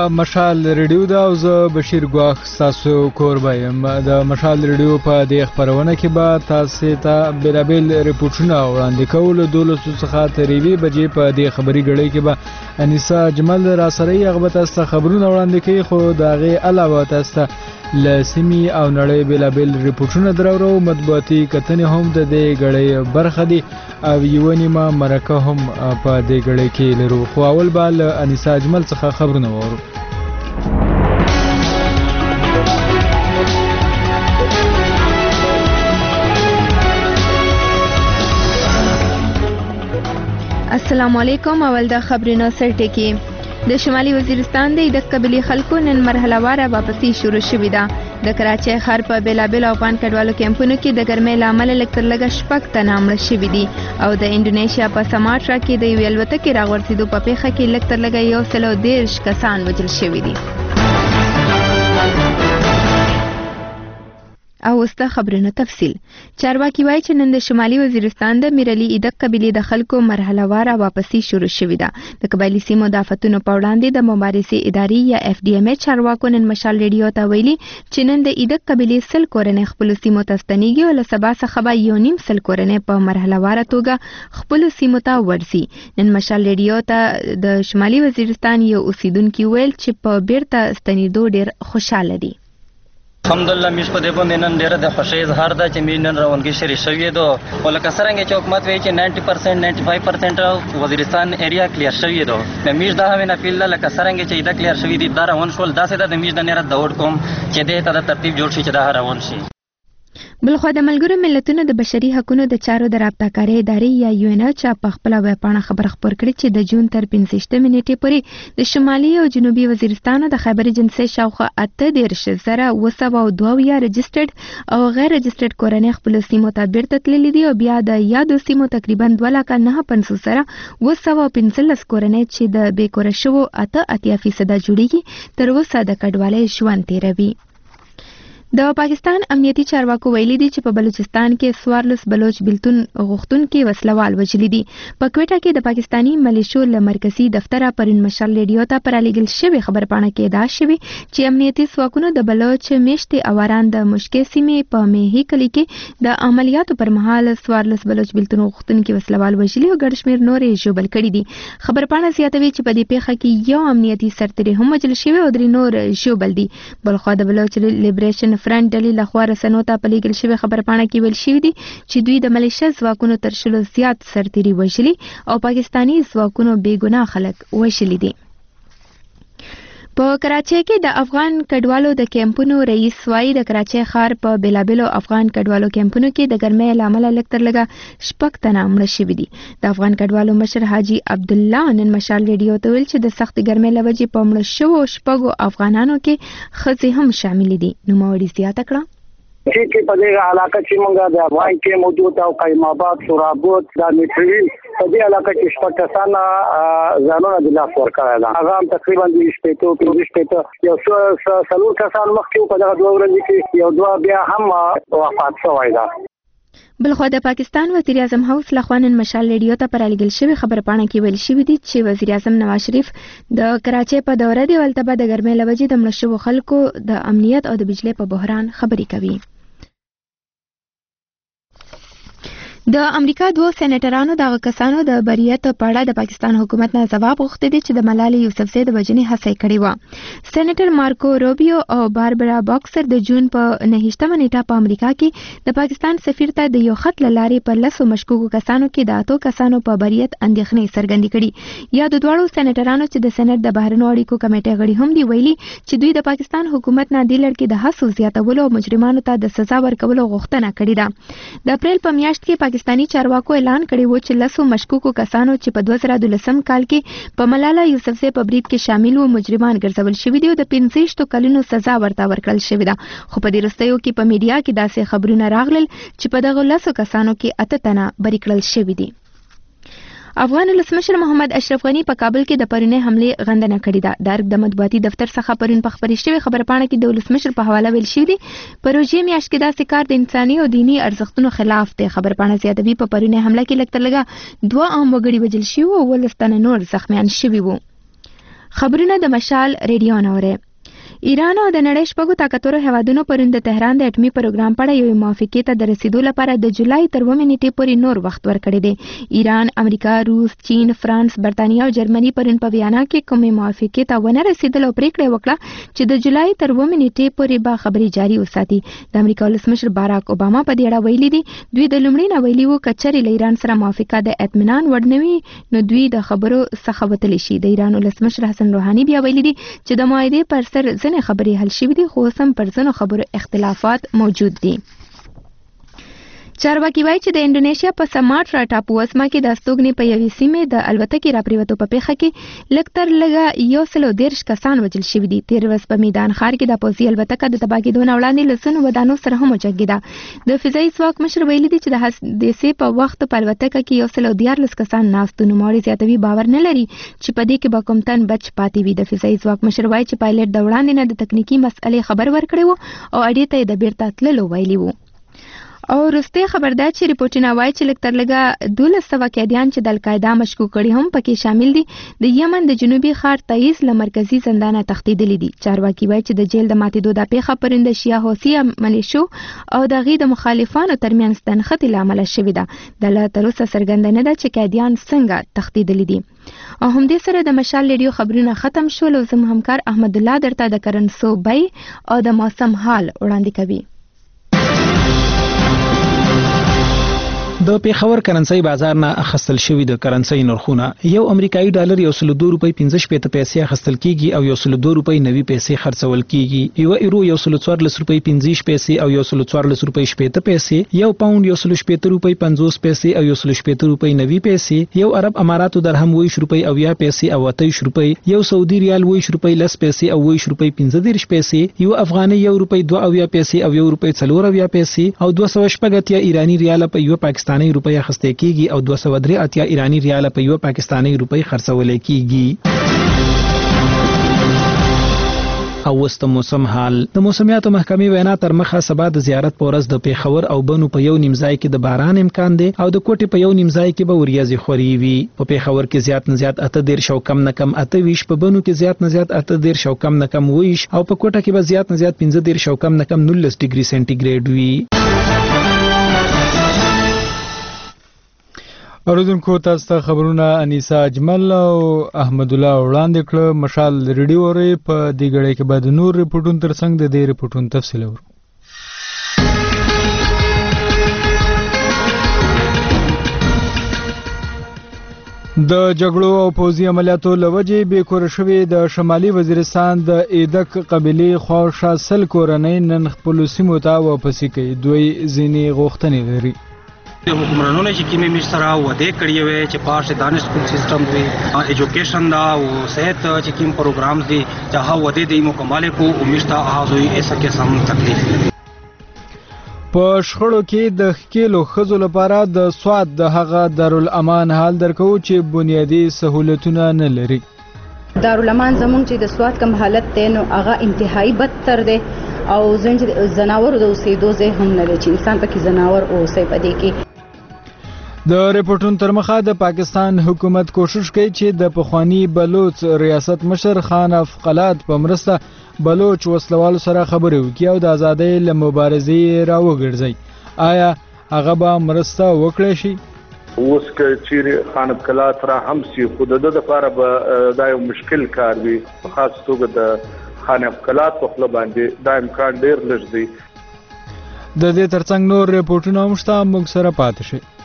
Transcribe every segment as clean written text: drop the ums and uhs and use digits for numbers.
مشال ریډیو دا او زه بشیر ګواخ ستاسو کوربه یم. د مشال ریډیو په دې خپرونه کې به تاسو ته بیلابیل ریپورټونه وړاندې کوو. له 12 څخه تر 1 بجې په دې خبري غړۍ کې به انیسا اجمل را سره یې هغه به تاسو ته خبرونه وړاندې کوي، خو د هغې علاوه تاسو ته له سیمې او نړۍ بیلابیل ریپورټونه درورو. مطبوعاتي کتنې هم د دې غړۍ برخه دي او یوه نیمه مرکه هم په دې غړۍ کې لرو. خو اول به له انیسا اجمل څخه خبرونه وورو. السلام علیکم. اول د خبرونو سرټکی. د شمالي وزیرستان د ایدک قبیلې خلکو نن مرحله واره واپسي شروع شوې ده. د کراچۍ ښار په بیلابیل افغان کډوالو کیمپونو کې د ګرمۍ له امله لږ تر لږه 6 تنه مړه شوي دي او د انډونیشیا په سماټرا کې د یوې الوتکې راغورځېدو په پیښه کې لږ تر لږه 130 کسان وژل شوي دي. او وسته خبرونو تفصیل. چارواکي وایي چې نن د شمالي وزیرستان د میرعلي ایدک قبیلې د خلکو مرحله واره واپسي شروع شوې ده. د قبایلي سیمو د آفتونو په وړاندې د مبارزې ادارې یا FDMA چارواکو نن مشال ریډیو ته ویلي چې نن د ایدک قبیلې 100 کورنۍ خپلو سیمو ته ستنېږي او له سبا څخه به 1.5 کورنۍ په مرحله واره توګه خپلو سیمو ته ورځي. نن مشال ریډیو ته د شمالي وزیرستان یو اوسیدونکي ویل چې په بیرته ستنېدو ډېر خوشاله دي. الحمدلله میش په دې باندې نن ډیره د خوشی اظهار ده چې می نن روانګي شری شوې ده. ولکه څنګه چې حکومت وایي چې 90% 95% وزیرستان ایریا کلیر شوې ده. د میش دا همینه پیل لکه څنګه چې دا کلیر شوې دي دا روان شول داسې د میش د نره دوړ کوم چې دې ته د ترتیب جوړ شي چې دا روان شي. بلخوا د ملګرو ملتونو د بشري حقوقو د چارو د رابطه کاری ادارې یا UNOCHA په خپل ویبپاڼه خبر خپور کړی چې د جون تر 15 نیټې پورې د شمالي او جنوبي وزیرستان د خیبر جنسي شاوخوا 8,902 رجسټرډ او غیر رجسټرډ کورنۍ خپل سیمو ته بیرته تللي دي او بیا د یادو سیمو تقریبا 2,950 سره 215 کورنۍ چې د بیکوره شوو 88% جوړیږي تر اوسه د کډوالۍ ژوند تیروي. د پاکستان امنیتي چارواکو ویلي دي چې په بلوچستان کې 14 بلوچ بیلتون غوښتونکي وسلوال وژلي دي. په کوټه کې د پاکستاني ملیشو له مرکزي دفتره پرون مشال ریډیو ته پرالیږل شوی خبرپاڼه کې ادعا شوې چې امنیتي ځواکونو د بلوچ میشتې اواران د مشکې سیمې په میهي کلي کې د عملیاتو پر مهال 14 بلوچ بیلتون غوښتونکي وسلوال وژلي او ګڼ شمېر نورې ژوبل کړي دي. خبرپاڼه زیاتوي چې په دې پیښه کې یو امنیتي سرتیری هم وژل شوی او 3 نور ژوبل دي. بلخوا د بلوچ لیبریشن فرنٹ ډلې لخوا رسنیو ته په لیږل شوې خبرپاڼه کې ویل شوي دي چې دوی د ملیشه ځواکونو تر 100 زیات سرتیري وژلي او پاکستاني ځواکونو بې ګناه خلک وژلي دي. په کراچۍ کې د افغان کډوالو د کیمپونو رئیس وایي د کراچۍ ښار په بیلابیلو افغان کډوالو کیمپونو کې د ګرمۍ له امله لږ تر لږه 6 تنه مړه شوي دي. د افغان کډوالو مشر حاجي عبدالله نن مشال ریډیو ته ویل چې د سختې ګرمۍ له وجې په مړه شوو 6 افغانانو کې ښځې هم شامل دي. نوموړي زیاته کړه چې په دې علاقه کې موږ د افغان کې موجود او قیم آباد سورابود د میټریل په دې علاقه کې 6 کسان ځانونه د لاس ورکړل. هغه تقریبا 20 یو څلور کسان مخکې په دغه 2 ورځې کې یو دوه بیا هم وفات شوی ده. بلخوا د پاکستان وزیر اعظم هاوس لخوا نن مشال ریډیو ته پرالیږل شوې خبرپاڼه کې ویل شوي دي چې وزیر اعظم نواز شریف د کراچۍ په دوره دی ولته به د ګرمۍ له وجې د مړه شوو خلکو د امنیت او د بجلی په بحران خبرې کوي. د امریکا 2 سېنیټرانو د کسانو د بریت په اړه د پاکستان حکومت نه ځواب غوښتي دي چې د ملالۍ یوسفزۍ د وژنې هڅه کړې و. سېنیټر مارکو روبیو او باربرا باکسر د جون په 9 نیټه په امریکا کې د پاکستان سفیر ته د یو خط له لارې پر 10 مشکوکو کسانو کې د 8 کسانو په بریت اندېښنې څرګندې کړې. یا د دواړو سېنیټرانو چې د سېنات د بهرنیو اړیکو کمیټې غړي هم دي ویلي چې دوی د پاکستان حکومت نه د لړ کې د هڅو زیاتولو او مجرمانو ته د سزا ورکولو غوښتنه کړې ده. د اپریل په میاشت کې پاکستاني چارواکو اعلان کړی و چې 10 مشکوکو کسانو چې په 2012 کال کې په ملاله یوسفزۍ په برید کې شامل وو مجرمان ګرځول شوي دي او د 15 کلونو سزا ورته ورکړل شوې ده. خو په دې وروستیو کې په میډیا کې داسې خبرونه راغلل چې په دغه 10 کسانو کې 8 تنه بری کړل شوي دي. افغان ولسمشر محمد اشرف غنی په کابل کې د پرونی حمله غندنه کړې ده. د ارګ د مطبوعاتي دفتر څخه پرون په خبرې شوې خبرپاڼه کې د ولسمشر په حواله ویل شوی دی پروژې میاشت کې داسې کار د انساني او دینی ارزښتونو خلاف دی. خبرپاڼه زیاتوي په پرونی حمله کې لږ تر لږه 2 عام وګړي وژل شوي او 12 تنه نور زخمیان شوي وو. خبرونه د مشال ریډیو نوره. ایران او د نړۍ شپږو طاقتورو هیوادونو پرون د تهران د اټومي پروګرام په اړه یوې موافقې ته د رسیدو لپاره د جولای تر 2 نیټې پورې نور وخت ورکړی دی. ایران، امریکا، روس، چین، فرانس، برتانیا او جرمني پرون په ویانا کې کومې موافقې ته ونه رسیدل او پریکړه وکړه چې د جولای تر 2 نیټې پورې به خبرې جاري وساتي. د امریکا ولسمشر باراک اوباما په دې اړه ویلي دي دوی د لومړي نه ویلي وو کچري له ایران سره موافقه د اطمینان وړ نه وي نو دوی د خبرو څخه وتلی شي. د ایران ولسمشر حسن روحاني بیا ویلي دي چې د معاهدې پر سر ځینې خبرې حل شوي دي خو سم پر ځینو خبرو اختلافات موجود دي. چارواکي وایي چې د انډونیشیا په سماټرا ټاپو وسمه کې د استوګنې په یوې سیمې د الوتکې راپریوتو په پیښه کې لږ تر لږه 130 کسان وژل شوي دي. تیر ورځ په میدان ښار کې د پوځي الوتکه د تباه کېدو نه وړاندې له ځینو ودانو سره هم وجنګېده. د فضایي ځواک مشر ویلي دي چې د حادثې په وخت په الوتکه کې 114 کسان ناست وو. نوموړي زیاتوي باور نه لري چې په دې کې به کوم تن بچ پاتې وي. د فضایي ځواک مشر وایي چې پایلټ د وړاندې نه د تکنیکي مسئلې خبر ورکړی وو او اډې ته یې د بیرته تللو ویلي وو. او وروستی خبر ده چې ریپورټونه وایي چې لږ تر لږه 1200 قیدیان چې د القاعده مشکوک کړي هم پکې شامل دي د یمن د جنوبي ښار تعیز له مرکزي زندانه تښتېدلي دي. چارواکي وایي چې د جیل د ماتېدو دا پیښه پرون د شیعه حوثي ملیشو او د هغې د مخالفانو ترمنځ د نښتې له امله شوې ده. د لا تر اوسه څرګنده نه ده چې قیدیان څنګه تښتېدلي دي. او همدې سره د مشال ریډیو خبرونه ختم شول او زموږ همکار احمد الله درته د کرنسو بی او د موسم حال وړاندې کوي. د پیښور کرنسي بازار نه اخیستل شوی د کرنسي نرخونه یو امریکایي ډالر 102 روپۍ 15 پیسې اخیستل کیږي او 102 روپۍ 90 پیسې خرڅول کیږي. یو ایرو 114 روپۍ 15 پیسې او 114 روپۍ 80 پیسې، یو پاوند 118 روپۍ 50 پیسې او 118 روپۍ 90 پیسې، یو عرب اماراتو درهم 20 روپۍ او 20 پیسې او 28 روپۍ، یو سعودي ریال 20 روپۍ 10 پیسې او 20 روپۍ 15 پیسې، یو افغاني 1 روپۍ 2 پیسې او 1 روپۍ 4 پیسې او 280 ایرانی ریال په یو پاکستاني روپۍ اخیستل کیږي او 283 ایرانی ریال په یو پاکستاني روپۍ خرڅول کیږي. او وست موسم حال. د موسمیاتو محکمې وینا تر مخه سبا د زیارت په ورځ د پیښور او بنو په یو نیم ځای کې د باران امکان دی او د کوټې په یو نیم ځای کې به وریځې خوري وي. په پیښور کې زیات نه زیات 18 او کم نه کم 28، په بنو کې زیات نه زیات 18 او کم نه کم 20 او په کوټه کې به زیات نه زیات 15 او کم نه کم 19 ډیګري سنټیګریډ وي. اوریدونکو تاسو ته خبرونه انیسا اجمل او احمد الله وړاندې کړ. مشال ریډیو ری په دې غړې کې بعد نور ریپورتونو ترڅنګ د دې ریپورتونو تفصیل ورو. د جګړو او پوځي عملیاتو لوجې به کور شوې د شمالي وزیرستان د ایدک قبيله خواشه سل کورنۍ نن خپل سیمو ته واپس کوي. دوی ځینې غوښتنې لري. حکمرانونه چې کیمې مش سره وده کړی وي چې پارش دانش سکول سیستم وي، ایجوکیشن دا او صحت چې کیم پروګرامز دي چې هغه وده دی مکمل کو امشتا هغه ایسه کې سم تکلیف دي. په شخړو کې د خکېلو خزو لپاره د سواد د هغه دارالامان حال درکو چې بنیادی سہولتونه نه لري. دارالامان زمونږ چې د سواد کم حالت دی نو هغه انتهایی بدتر دی او زناور د اوسېدو ځای هم نه دی چې انسان پکې زناور اوسي په دې کې. د ریپورتونو تر مخه د پاکستان حکومت کوشش کوي چې د پخوانی بلوچ ریاست مشر خان افقلات په مرسته بلوچ وسلوالو سره خبرې وکړي او د ازادۍ له مبارزې راوګرځي. آیا هغه به مرسته وکړي شي؟ اوس چې خان افقلات را هم سي خود د لپاره به دا یو مشکل کار وي، خاص توګه د خان افقلات په خپل باندې دا امکان ډیر لږ دی. د دې ترڅنګ نور ریپورتونه هم شته، موږ سره پاتې شئ.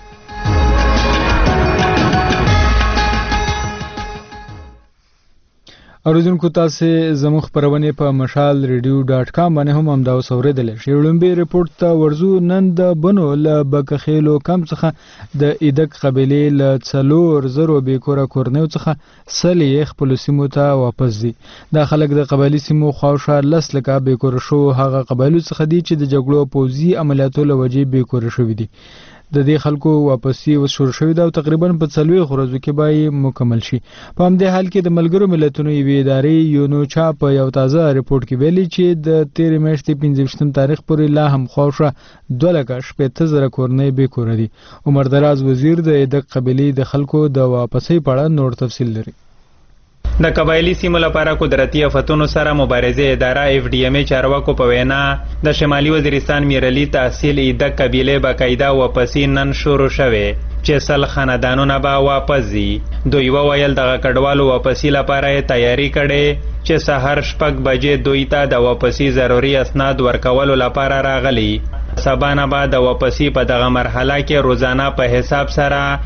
اوریدونکو تاسو زموږ خبرونه په mashalradio.com باندې هم امداوس اوریدل شئ. لومبي ریپورت ته ورزو. نن د بنو له بکخېلو کم څخه د ایدک قبيله له 400 بیکوره کورنیو څخه سلې خپل سیمو ته واپس دي. د خلک د قبایلی سیمو خواوشا لسلکه بیکوره شو هغه قبایلو څخه دي چې د جګړو پوځي عملیاتو له وجې بیکوره شوي دي. د دې خلکو واپسی وشور شوې ده او تقریبا په 40 ورځو کې به مکمل شي. په همدې حال کې د ملګرو ملتونو یوې ادارې یونوچا په یو تازه ریپورت کې ویلي چې د 13 میاشتې 15 تاریخ پورې لا هم خواوشا 2,80,000 کورنۍ بیکوره دي. عمر دراز وزیر د ایدک قبیلې د خلکو د واپسۍ په اړه نور تفصیل لري. د قبایلی سیمو لپاره قدرتي آفتونو سره مبارزه اداره FDMA چارواکو په وینا د شمالي وزیرستان میرعلي تحصیل ایده قبیله باقاعده واپسی نن شروع شوه چې سل خاندانونه به واپس ځي. دوی وویل دغه کډوالو واپسی لپاره تیاری کړي چې سهار 6 بجې دوی ته د واپسی ضروري اسناد ورکولو لپاره راغلي. سبا نه به د واپسی په دغه مرحله کې روزانه په حساب سره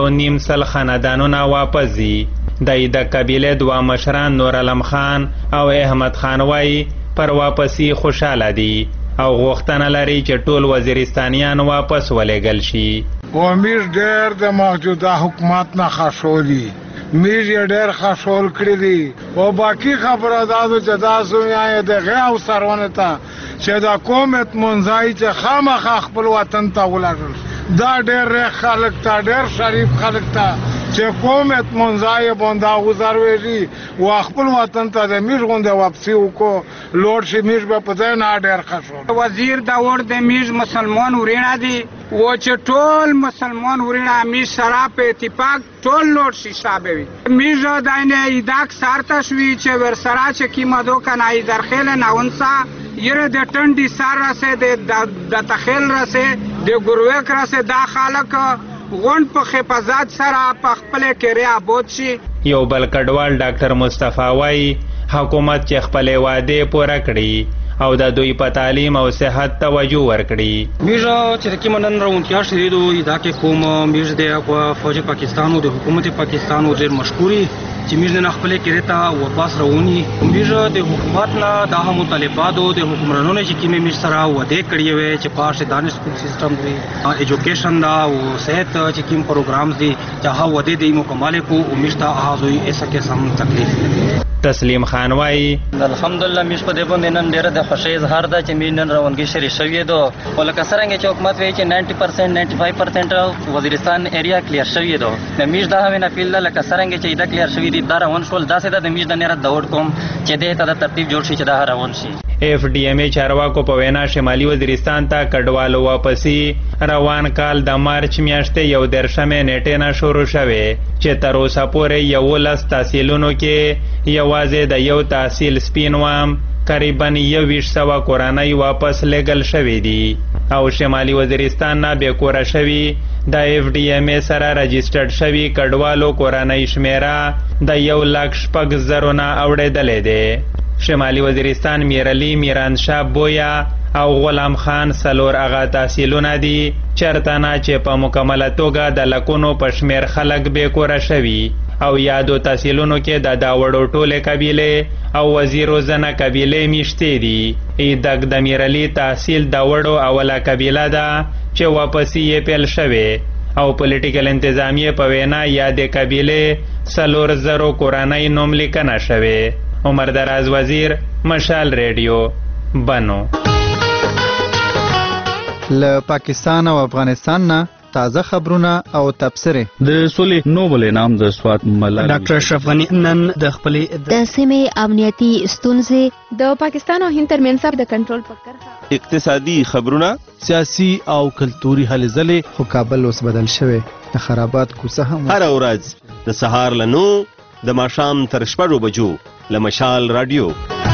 1.5 خاندانونه واپس ځي. د قبیله دوه مشران نور علم خان او احمد خان وای پر واپسی خوشاله دي او غوښتنه لري چې ټول وزیرستانیان واپس ولېږل شي. امیر ډېر د موجوده حکومت نه خښولي، میر یې ډېر خښول کړي دي او باقي خبره دا ده چې تاسو یې د غو سرونه ته چې د قومت منځای چې خامخا خپل وطن ته ولاړل. دا ډېر خلک ته ډېر شریف خلک ته چې قومت منځای باندې وزروي او خپل وطن ته د میر غونډه واپسی وکړو لوړ شي. میر به په ځای نه ډېر خښول. وزیر داور د میر مسلمان ورینه دي و چې ټول مسلمان ورینه میر سره په اتفاق ټول لوړ شي شابوي. میر داینه ایداک سارته شوي چې ور سره چې کیمدو کنای درخیل ناونسا یره د ټنډي سار راسه د تخیل راسه د ګروک راسه دا خلک غون په حفاظت سره په خپل کې رعایت شي. یو بل کډوال ډاکټر مصطفی وای حکومت چې خپل وعده پوره کړي او د دوی په تعلیم او صحت توجه ورکړي. میرا چې کوم نن راونتیا شې دوی دا کې کوم میر د فوج پاکستان او د حکومت پاکستان او ډېر مشکوري چې میر نه خپل کې رتا واپس راونی. میر د حکومت نه د مطالباتو د حکمرانونو چې کیمه میر سره وعده کړی وي چې پاش دانش سکول سیستم دی ایجوکیشن دا او صحت چې کیم پروګرامز دي چې هغه وعده دی مکمل کو امید ته هغه ایسه کې سم تکلیف. تسلیم خان وای الحمدلله مش په دې باندې نن ډیره د خوشی اظهار ده چې مين نن روانګي شری شوی دو ولکه سرنګ چې حکومت وایي چې 90% 95% وزیرستان ایریا کلیر شوی دو. د میش دا هم نه پیل لکه سرنګ چې دا کلیر شوی دي دا روان شول دا سده د میش د نه دوړ کوم چې دې ته د ترتیب جوړ شي چې دا روان شي. FDMA چارواکو په وینا شمالي وزیرستان ته کډوالو واپسی روان کال د مارچ میاشتې 11 نیټه نه شروع شوه چې تر اوسه پورې 11 تحصیلونو کې یوازې د یو تحصیل سپینوام قریباً 100 کورنۍ واپس لګل شوې دي او شمالي وزیرستان نه بې کوره شوي د FDMA سره رجسټرډ شوي کډوالو کورنۍ شمیره د 1,06,000 نه اوړېدلې ده. شمالي وزیرستان میرعلي میرانشاه بویا او غلام خان سلور اغا تحصیلونه دي چرته نه چې په مکمله توګه د لکونو په شمیر خلک بې کوره شوي او یادو تحصیلونو کې د داوړو ټوله قبیله او وزیرو زنه قبیله میشته دي. ایدک د میرعلي تحصیل داوړو اوله قبیله ده چې واپسی یې پیل شوه او پولیټیکل انتظامیه په وینا یاد قبیله 3,000 کورنۍ نوم لیکنه شوه. عمر دراز وزیر مشال ریډیو بنو. له پاکستان او افغانستان نه تازه خبرونه او تبصره. د سولې نوبل انعام د سوات ملالۍ ډاکټر اشرف غنی نن د خپل د سیمې امنیتي ستونزې د پاکستان او هند ترمنځ د کنټرول فکر اقتصادي خبرونه سیاسي او کلتوري هلې ځلې خو کابل اوس بدل شوی د خرابات کوڅه هم هر ورځ د سهار لنو د ماښام تر 6 بجو له مشال رادیو.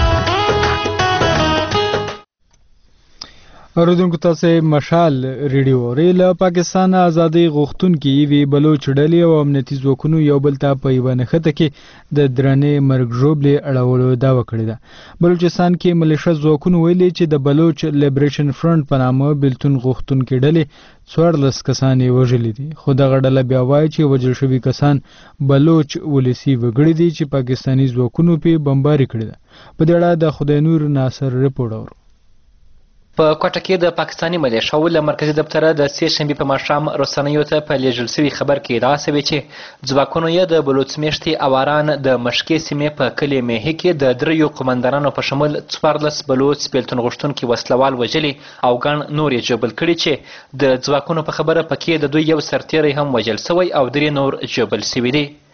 اوریدونکو تاسو مشال ریډیو ریل پاکستان ازادي غوښتونکي وی بلوچ ډلې او امنیتي ځواکونو یو بل ته په یوه نښته کې د درنې مرګ ژوبلې اړولو دعوه کړې ده. بلوچستان کې ملیشه ځواکونو ویلي چې د بلوچ لیبریشن فرنٹ په نامه بیلتون غوښتونکي ډلې 14 کسان یې وژلي دي خو دغه ډله بیا وایي چې وژل شوي کسان بلوچ ولسي وګړي دي چې پاکستاني ځواکونو پې بمباري کړې ده. په دې اړه د خدای نور ناصر رپورټ اورو. په کوټه کې د پاکستاني ملیشو له مرکزي دفتره د سې شنبې په ماښام رسنیو ته په لیږل شوي خبر کې ادعا شوې چې ځواکونو یې د بلوچ میشتې اواران د مشکې سیمې په کلي میهي کې د 3 قومندانانو په شمول 14 بلوچ بیلتون غوښتونکي وسلوال وژلي او ګڼ نور یې ژوبل کړي چې د ځواکونو په خبره پکې د دوی یو سرتیری هم وژل شوی او 3 نور ژوبل شوي دي.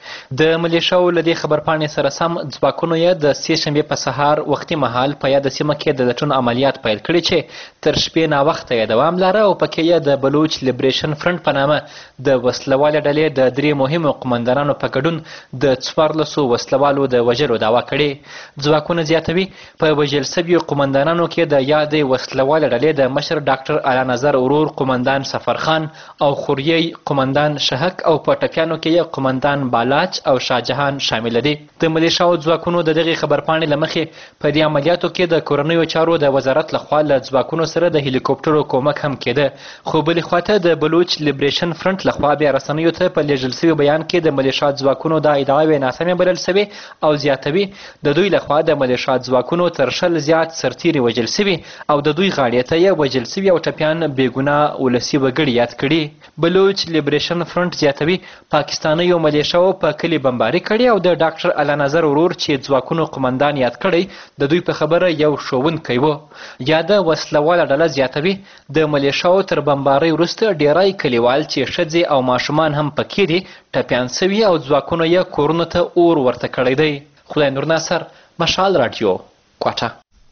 د ملیشاو له دې خبرپاڼې سره سم ځواکونو یې د سې شنبې په سهار وختي مهال په یاده سیمه کې د لټون عملیات پیل کړي چې تر شپې ناوخته یې دوام لاره او پکې یې د بلوچ لیبریشن فرنټ په نامه د وسلوالې ډلې د 3 مهمو قمندانانو په ګډون د 14 وسلوالو د وژلو دعوا کړې. ځواکونه زیاتوي په وژل شویو قمندانانو کې د یادې وسلوالې ډلې د مشر ډاکټر اعلی نظر ورور قمندان سفرخان او خوریي قمندان شهک او په ټپیانو کې یې قمندان بالاچ او شاهجهان شامل دي. د ملیشاو ځواکونو د دغې خبرپاڼې له مخې په دې عملیاتو کې د کورنیو چارو د وزارت لخوا له ځواکونو سره د هلیکوپټرو کومک هم کېده. خو بلې خواته د بلوچ لیبریشن فرنټ لخوا بیا رسنیو ته په لیږل شوي بیان کې د ملیشا ځواکونو دا ادعاوې ناسمې بلل شوې او زیاتوي د دوی لخوا د ملیشا ځواکونو تر 100 زیات سرتیري وژل شوي او د دوی غاړې ته یې وژل شوي او ټپیان بېګناه ولسي وګړي یاد کړي. بلوچ لیبریشن فرنټ زیاتوي پاکستانیو ملیشاو په کلي بمباري کړې او د ډاکټر اعلی نظر ورور چې ځواکونو قمندان یاد کړی د دوی په خبره یو ښوونکی و. یا د وسلواله ډله زیاتوي د ملیشاو تر بمبارۍ وروسته ډیری کلیوال چې ښځې او ماشومان هم پکې دي ټپیان سوي او ځواکونو یې کورونو ته اور ورته کړی دی. خدای نور ناصر، مشال راډیو، کوټه.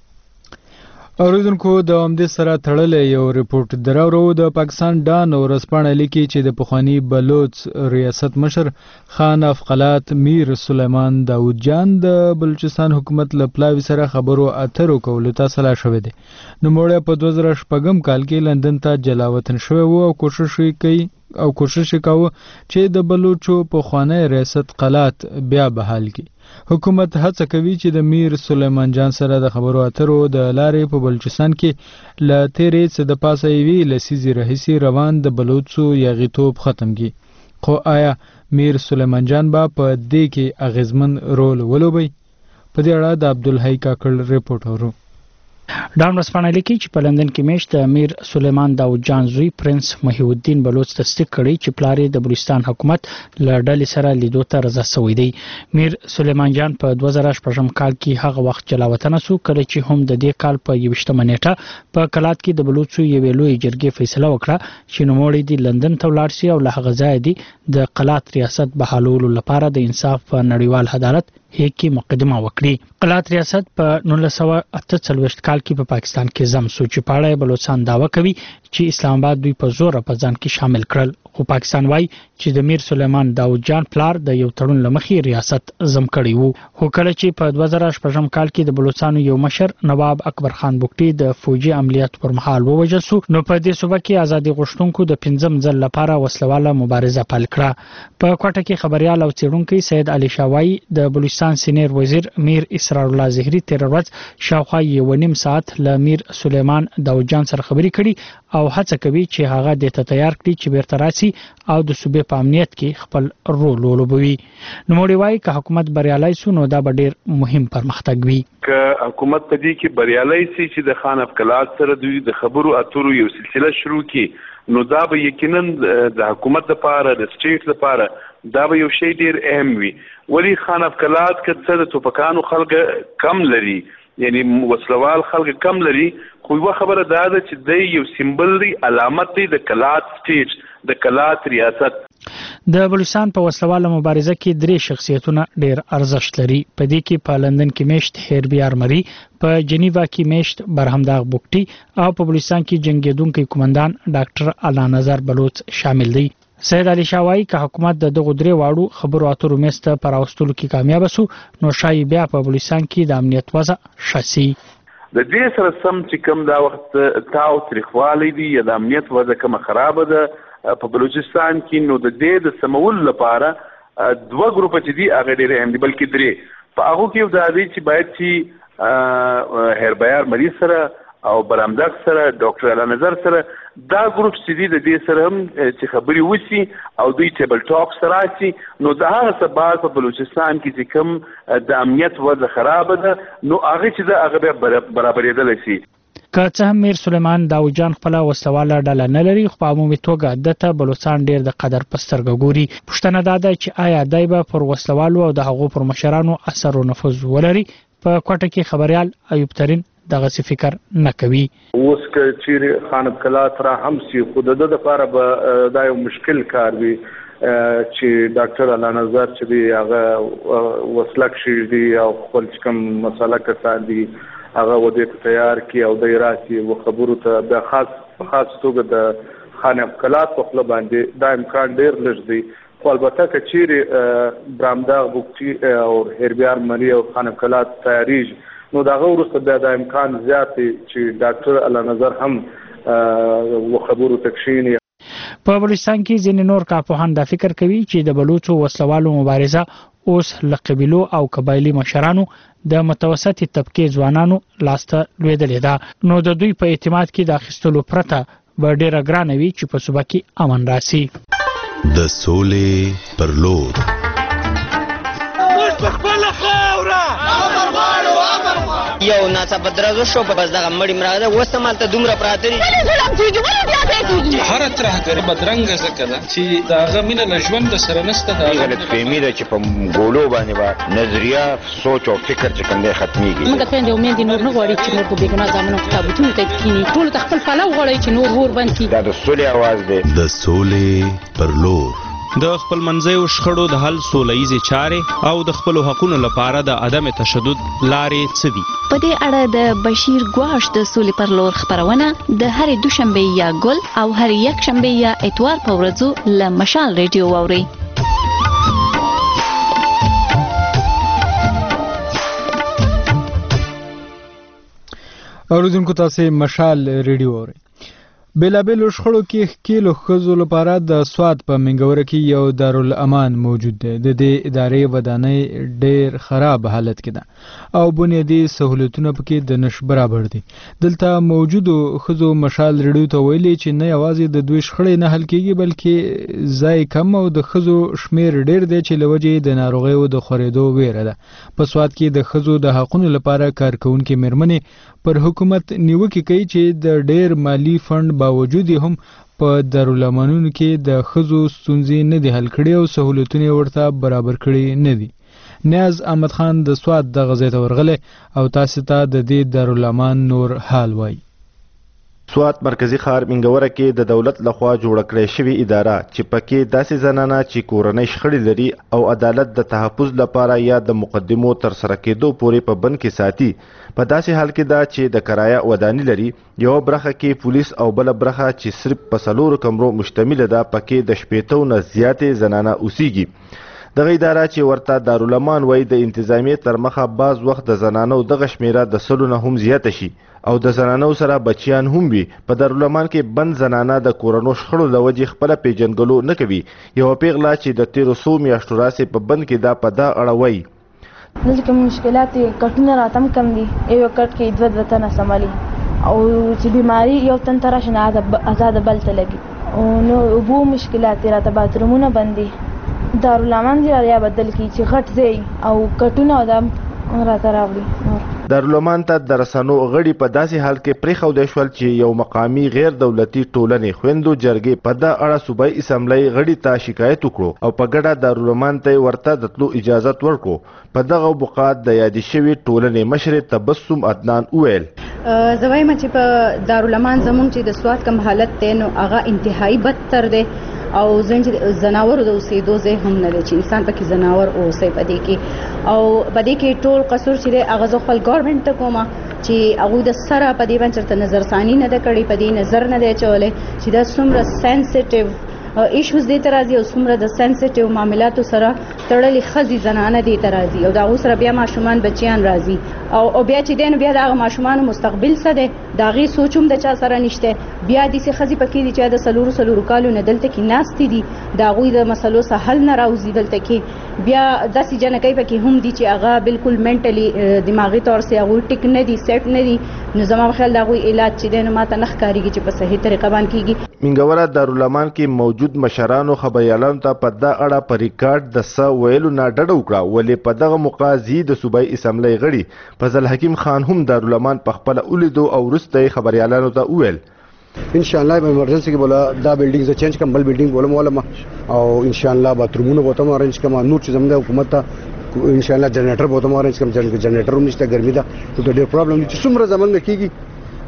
اوریدونکو د همدې سره تړلی یو ریپورت دراورو. د پاکستان ډان ورځپاڼه لیکي چې د پخواني بلوچ ریاست مشر خان افقلات میر سلیمان داود جان د بلوچستان حکومت له پلاوي سره خبرو اترو کولو ته سلا شوی دی. نوموړی په 2006 کال کې لندن ته جلاوطن شوی و او کوشش کاوه چې د بلوچو پخوانی ریاست قلات بیا بحال کړي. حکومت هڅه کوي چې د میر سلیمان جان سره د خبرو اترو د لارې په بلوچستان کې له تیرې څه د پاسه یوې لسیزې راهیسې روان د بلوچو یاغیتوب ختم کړي. خو آیا میر سلیمان جان به په دې کې اغیزمن رول ولوبي؟ په دې اړه د عبدالحی کاکړ ریپورت اورو. ډان ورځپاڼه لیکي چې په لندن کې میاشت د میر سلیمان داود جان زوی پرنس محی الدین بلوچ تصدیق کړی چې پلار یې د بلوچستان حکومت له ډلې سره لیدو ته رضا شوی دی. میر سلیمان جان په 2006 کال کې هغه وخت جلاوطن شو کله چې هم د دې کال په 21 نیټه په کلات کې د بلوچو یوې لوی جرګې فیصله وکړه چې نوموړی دی لندن ته ولاړ شي او له هغه ځایه دی د قلات ریاست بحالولو لپاره د انصاف په نړیوال عدالت هیګ کې مقدمه وکړي. قلات ریاست په 1948 کال کې په پاکستان کې زم سو چې پاړه بلوچستان داوا کوي چې اسلام آباد دوی په زور په ځان کې شامل کړل. خو پاکستان وایي چې د میر سلیمان داود جان پلار د یو تړون لمخې ریاست زم کړی وو. خو کله چې په 2006 کال کې د بلوچستان یو مشر نواب اکبر خان بوکټي د فوجي عملیات پر مهال ووژل شو، نو په دې صوبه کې ازادي غوښتونکو د 5م ځل لپاره وسلواله مبارزه پیل کړه. په کوټه کې خبريال او څېړونکي سید علي شاوای د بلوچستان سینیر وزیر میر اسرار الله زهري تیر ورځ شاوخوا 1.5 ساعت له میر سلیمان داود جان سره خبرې کړي او هڅه کوي چې هغه د تیار کړي چې بیرته راشي او د صوبې په امنیت کې خپل رول ولوبوي. نوموړي وایي که حکومت بریالي شو نو دا به ډیر مهم پرمختګ وي. که حکومت په دې کې بریالي شي چې د خان افقلات سره دوی د خبرو اترو یو سلسله شروع کړي نو دا به یقینا د حکومت لپاره د سټیټ لپاره دا به یو شی ډیر اهم وي. ولی خان افقلات که څه د توپکانو خلک کم لري یعنی وسلوال خلک کم لري خو یوه خبره دا ده چې دی یو سیمبل دی علامت دی د کلات سټیټ د کلات ریاست. د بلوچستان په وسلواله مبارزه کې 3 شخصیتونه ډیر ارزښت لري. په دې کې په لندن کې میشت هیربی آرمري، په جنیوا کې میشت برهمداغ بوکټي او په بلوچستان کې جنگیدونکو قومندان ډاکټر اعلی نظر بلوچ شامل دي. سید علي شاوای که حکومت د دغه 3 واړو خبرو اترو میسته پر اوستلو کې کامیاب شو نو شای بیا په بلوچستان کې د امنیت وضع شاسي. د دې سره سم چې کوم دا وخت تاو تاریخوالي دي یا د امنیت وضع کوم خراب ده په بلوچستان کې نو د دې د سمول لپاره 2 ګروپ چې دي هغه ډېر اهم دي بلکې 3. په هغه کې دا دي چې باید چې هربیار مریض سره او برامداغ سره ډاکټر اعلی نظر سره دا ګروپ چې دي د دې سره هم چې خبرې وشي او دوی ټیبل ټاک سره راشي نو د هغه سبب په بلوچستان کې چې کوم د امنیت وضع خراب ده نو هغه چې د هغه برابرېدل شي. که څه هم میر سلیمان داود جان خپل وسلواله ډله نه لري خو په عمومي توګه دته بلوچستان ډیر د قدر په سترګه ګوري. پوښتنه دا ده چې آیا دای به پر وسلوالو او د هغو پر مشرانو اثر او نفوذ ولري؟ په کوټه کې خبريال ایوب ترین دغه څه فکر نه کوي. اوس که چیرې خان افقلات را هم سي خو د لپاره به دا یو مشکل کار وي چې ډاکټر الله نظر چې دی هغه وسلک شي دی او خپل کوم مسله کسان دي هغه ودې تیار کی او د راسي او خبرو ته د خاص توګه د خانه کلات په خپل باندې دا امکان ډیر لږ دی خو البته کچېری برامداغ بوکتی او هربیار مری او خانه کلات تیاریږي نو دا غوړسته د امکان زیات چې ډاکټر الله نظر هم و خبرو تکشینی په بلوچستان کې ځینې نور کارپوهان دا فکر کوي چې د بلوچو وسلوالو مبارزه اوس له قبیلو او قبایلي مشرانو د متوسطې طبقې ځوانانو لاسته لوېدلې ده نو د دوی په اعتماد کې د اخیستلو پرته به ډېره ګرانه وي چې په صوبه کې امن راسي د سولې پر لور یو ناڅاپه درازو شو په بس دغه مړی مراده اوس هم هلته دومره پراته دي هره ترهګري بدرنګه ځکه ده چې د هغه مینه له ژونده سره نشته ده غلطفهمي ده چې په ګولو باندې به نظریه سوچ او فکر چې کوم دی ختمیږي موږ خویندې او میندې نور نه غواړي چې نور په بېګناه زامنو کتابتونو ته کښېني ټولو ته خپل پلو غواړي چې نور اور بند کړي دا د سولې اواز دی د سولې پر لور د خپل منځیو شخړو د حل سولهییزې چارې او د خپلو حقونو لپاره د عدم تشدد لارې څه دي په دې اړه د بشیر ګواش د سولې پر لور خبرونه د هرې دوشنبه یا ګل او هرې یکشنبه یا اتوار په ورځو له مشال ریډیو واورئ اوریدونکو تاسو مشال ریډیو اورئ بېلابېلو شخړو کې ښکېلو ښځو لپاره د سوات په منګوره کې یو دارالامان موجود دی د دې ادارې ودانۍ ډېر خراب حالت کې ده او بنیادي سهولتونه پکې د نش برابر دي دلته موجودو ښځو مشال ریډیو ته ویلي چې نه یوازې د دوی شخړې نه حل کېږي بلکې ځای کم او د ښځو شمیر ډېر دی چې له وجې د ناروغیو د خورېدو ویره ده په سوات کې د ښځو د حقونو لپاره کارکوونکې مېرمنې پر حکومت نیوکې کوي چې د ډېر مالی فند باوجود هم په دارالامانونو کې د ښځو ستونزې نه دي حل کړي او سهولتونه ورته برابر کړي نه دي نیاز احمد خان د سوات دغه ځای ته ورغلی او تاسو ته د دې دارالامان نور حال وایي سوات مرکزی ښار منګوره کې د دولت لخوا جوړ کړې شوې اداره چې پکې داسې زنانه چې کورنۍ شخړې لري او عدالت د تحفظ لپاره یا د مقدمو تر سره کېدو پورې په بند کې ساتي په داسې حال کې دا چې د کرایه ودانۍ لري یو برخه کې پولیس او بل برخه چې صرف په 4 کمرو مشتمل ده پکې د 80 نه زیاتې زنانه اوسېږي دغه اداره چې ورته دارالامان وایي د انتظامیې تر مخه بعض وخت د زنانو دغه شمیره د 100 نه هم زیاته شي او د زنانو سره بچیان هم وي په دارالامان کې بند زنانه د کورونو شخړو له وجې خپله پیژنګلو نه کوي یوه پیغله چې د 1300 میاشتو راسې په بند کې دا په دا اړه وایي دلته کوم مشکلات کټونه راتم کم دي یو کټ کې دوه تنه سمالي او چې بیماری یو تن ته راشي نه آزاد بل ته لګي او نو اوبو مشکلات راته باترومونه بندي دارالامان دی یا بدل کی چې غټ ځای او کټونه دم راته راوړي دارالامان ته د رسنو غړي په داسې حال کې پرېښودی شول چې یو مقامي غیر دولتي ټولنې خویندو جرګې په دا اړه صوبایي اسمبلۍ غړي ته شکایت وکړو او په ګډه دارالامان ته ورته د تلو اجازت ورکړو په دغه موقعات د یادې شوې ټولنې مشرې تبسم عدنان وویل زه وایم چې په دارالامان زموږ چې د سوات کم حالت دی نو هغه انتهایی بدتر دی او زناورو د اوسېدو ځای هم نه دی چې انسان پکې زناور اوسي په دې کې او په دې کې ټول قصور چې دی هغه زه خپل ګورنمنټ ته کومه چې هغوی د سره په دې باندې چېرته نظرثاني نه ده کړې په دې نظر نه دی اچولی چې دا څومره سینسټیو ایشوز دې ته راځي او څومره د سینسټیو معاملاتو سره تړلې ښځې زنانه دې ته راځي او د هغو سره بیا ماشومان بچیان راځي او بیا چې دی نو بیا د هغه ماشومانو مستقبل څه دی د هغې سوچ هم د چا سره نشته بیا داسې ښځې پکې دي چې د څلورو کالو نه دلته کې ناستې دي د هغوی د مسلو څخه حل نه راوځي دلته کې بیا داسې جنکۍ پکې هم دي چې هغه بالکل منټلي دماغي طور سره هغوی ټیک نه دي سیټ نه دي نو زما په خیال د هغوی علاج چې دی نو ما ته نه ښکارېږي چې په صحیح طریقه باندې کېږي منګوره دارالامان کې موجود مشرانو خبریالانو ته په دا اړه په ریکارډ د څه ویلو نه ډډه وکړه ولې په دغه موقع د صوبایي اسمبلۍ غړي فضل حکیم خان هم دارالامان په خپله ولیدو او وروسته یې خبریالانو ته وویل ان شاء الله ایمرجنسي کې بولا دا بلډینګ ز چینج کوم بل بلډینګ بولم ولا او ان شاء الله باترومونه بوتم ارنج کوم نور چې زموږ حکومت ته ان شاء الله جنریټر بوتم ارنج کوم جنریټر هم نشته ګرمي ده ته ډېر پرابلم دي چې څومره زمونږ کېږي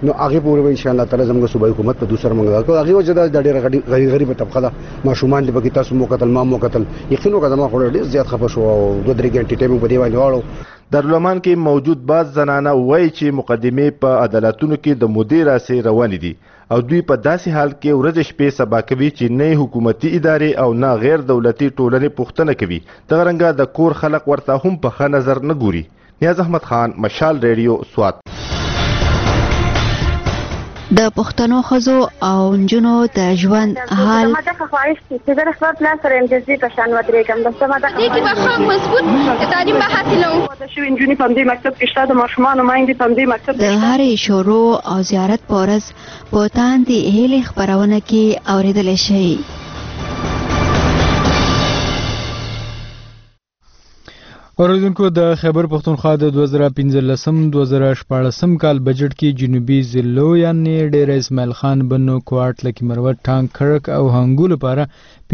نو هغه پورې ان شاء الله تعالی زموږ صوبایي حکومت په دوسر منګا کو هغه وجه د ډېر غریب طبقه ده ماشومان د بګی تاسو مو قتل ما مو قتل یقینو کزما خو ډېر زیات خفه شو او 2-3 غنټې ټیم په دی باندې واړو دارالعمان کې موجود بعض زنانه وایي چې مقدمې په عدالتونو کې د مودې راسې روانې دي او دوی په داسې حال کې ورځ شپې سبا کوي چې نه حکومتي ادارې او نه غیر دولتي ټولنې پوښتنه کوي دغه رنګه د کور خلک ورته هم په ښه نظر نه ګوري. نیاز احمد خان، مشال ریډیو، سوات. د پښتنو ښځو او نجونو د ژوند حال ما ته خواهش چې د خپل پلان سره انتظار په شان ودرېږم بس ما ته دې کې به خام مضبوط تعلیم به حاصلو د شوی انجونی په دې مکتب کې شته د ماشومان مایندې په دې مکتب د هرې شروع او زیارت پورز په تاندې هلي خبرونه کې اوریدل شي. اوریدونکو د خیبر پختونخوا د 2015-2014 کال بجټ کې جنوبي ضلعو یعنی ډیر اسماعیل خان بنو کوټ لکی مروت ټانک کړک او هنګو لپاره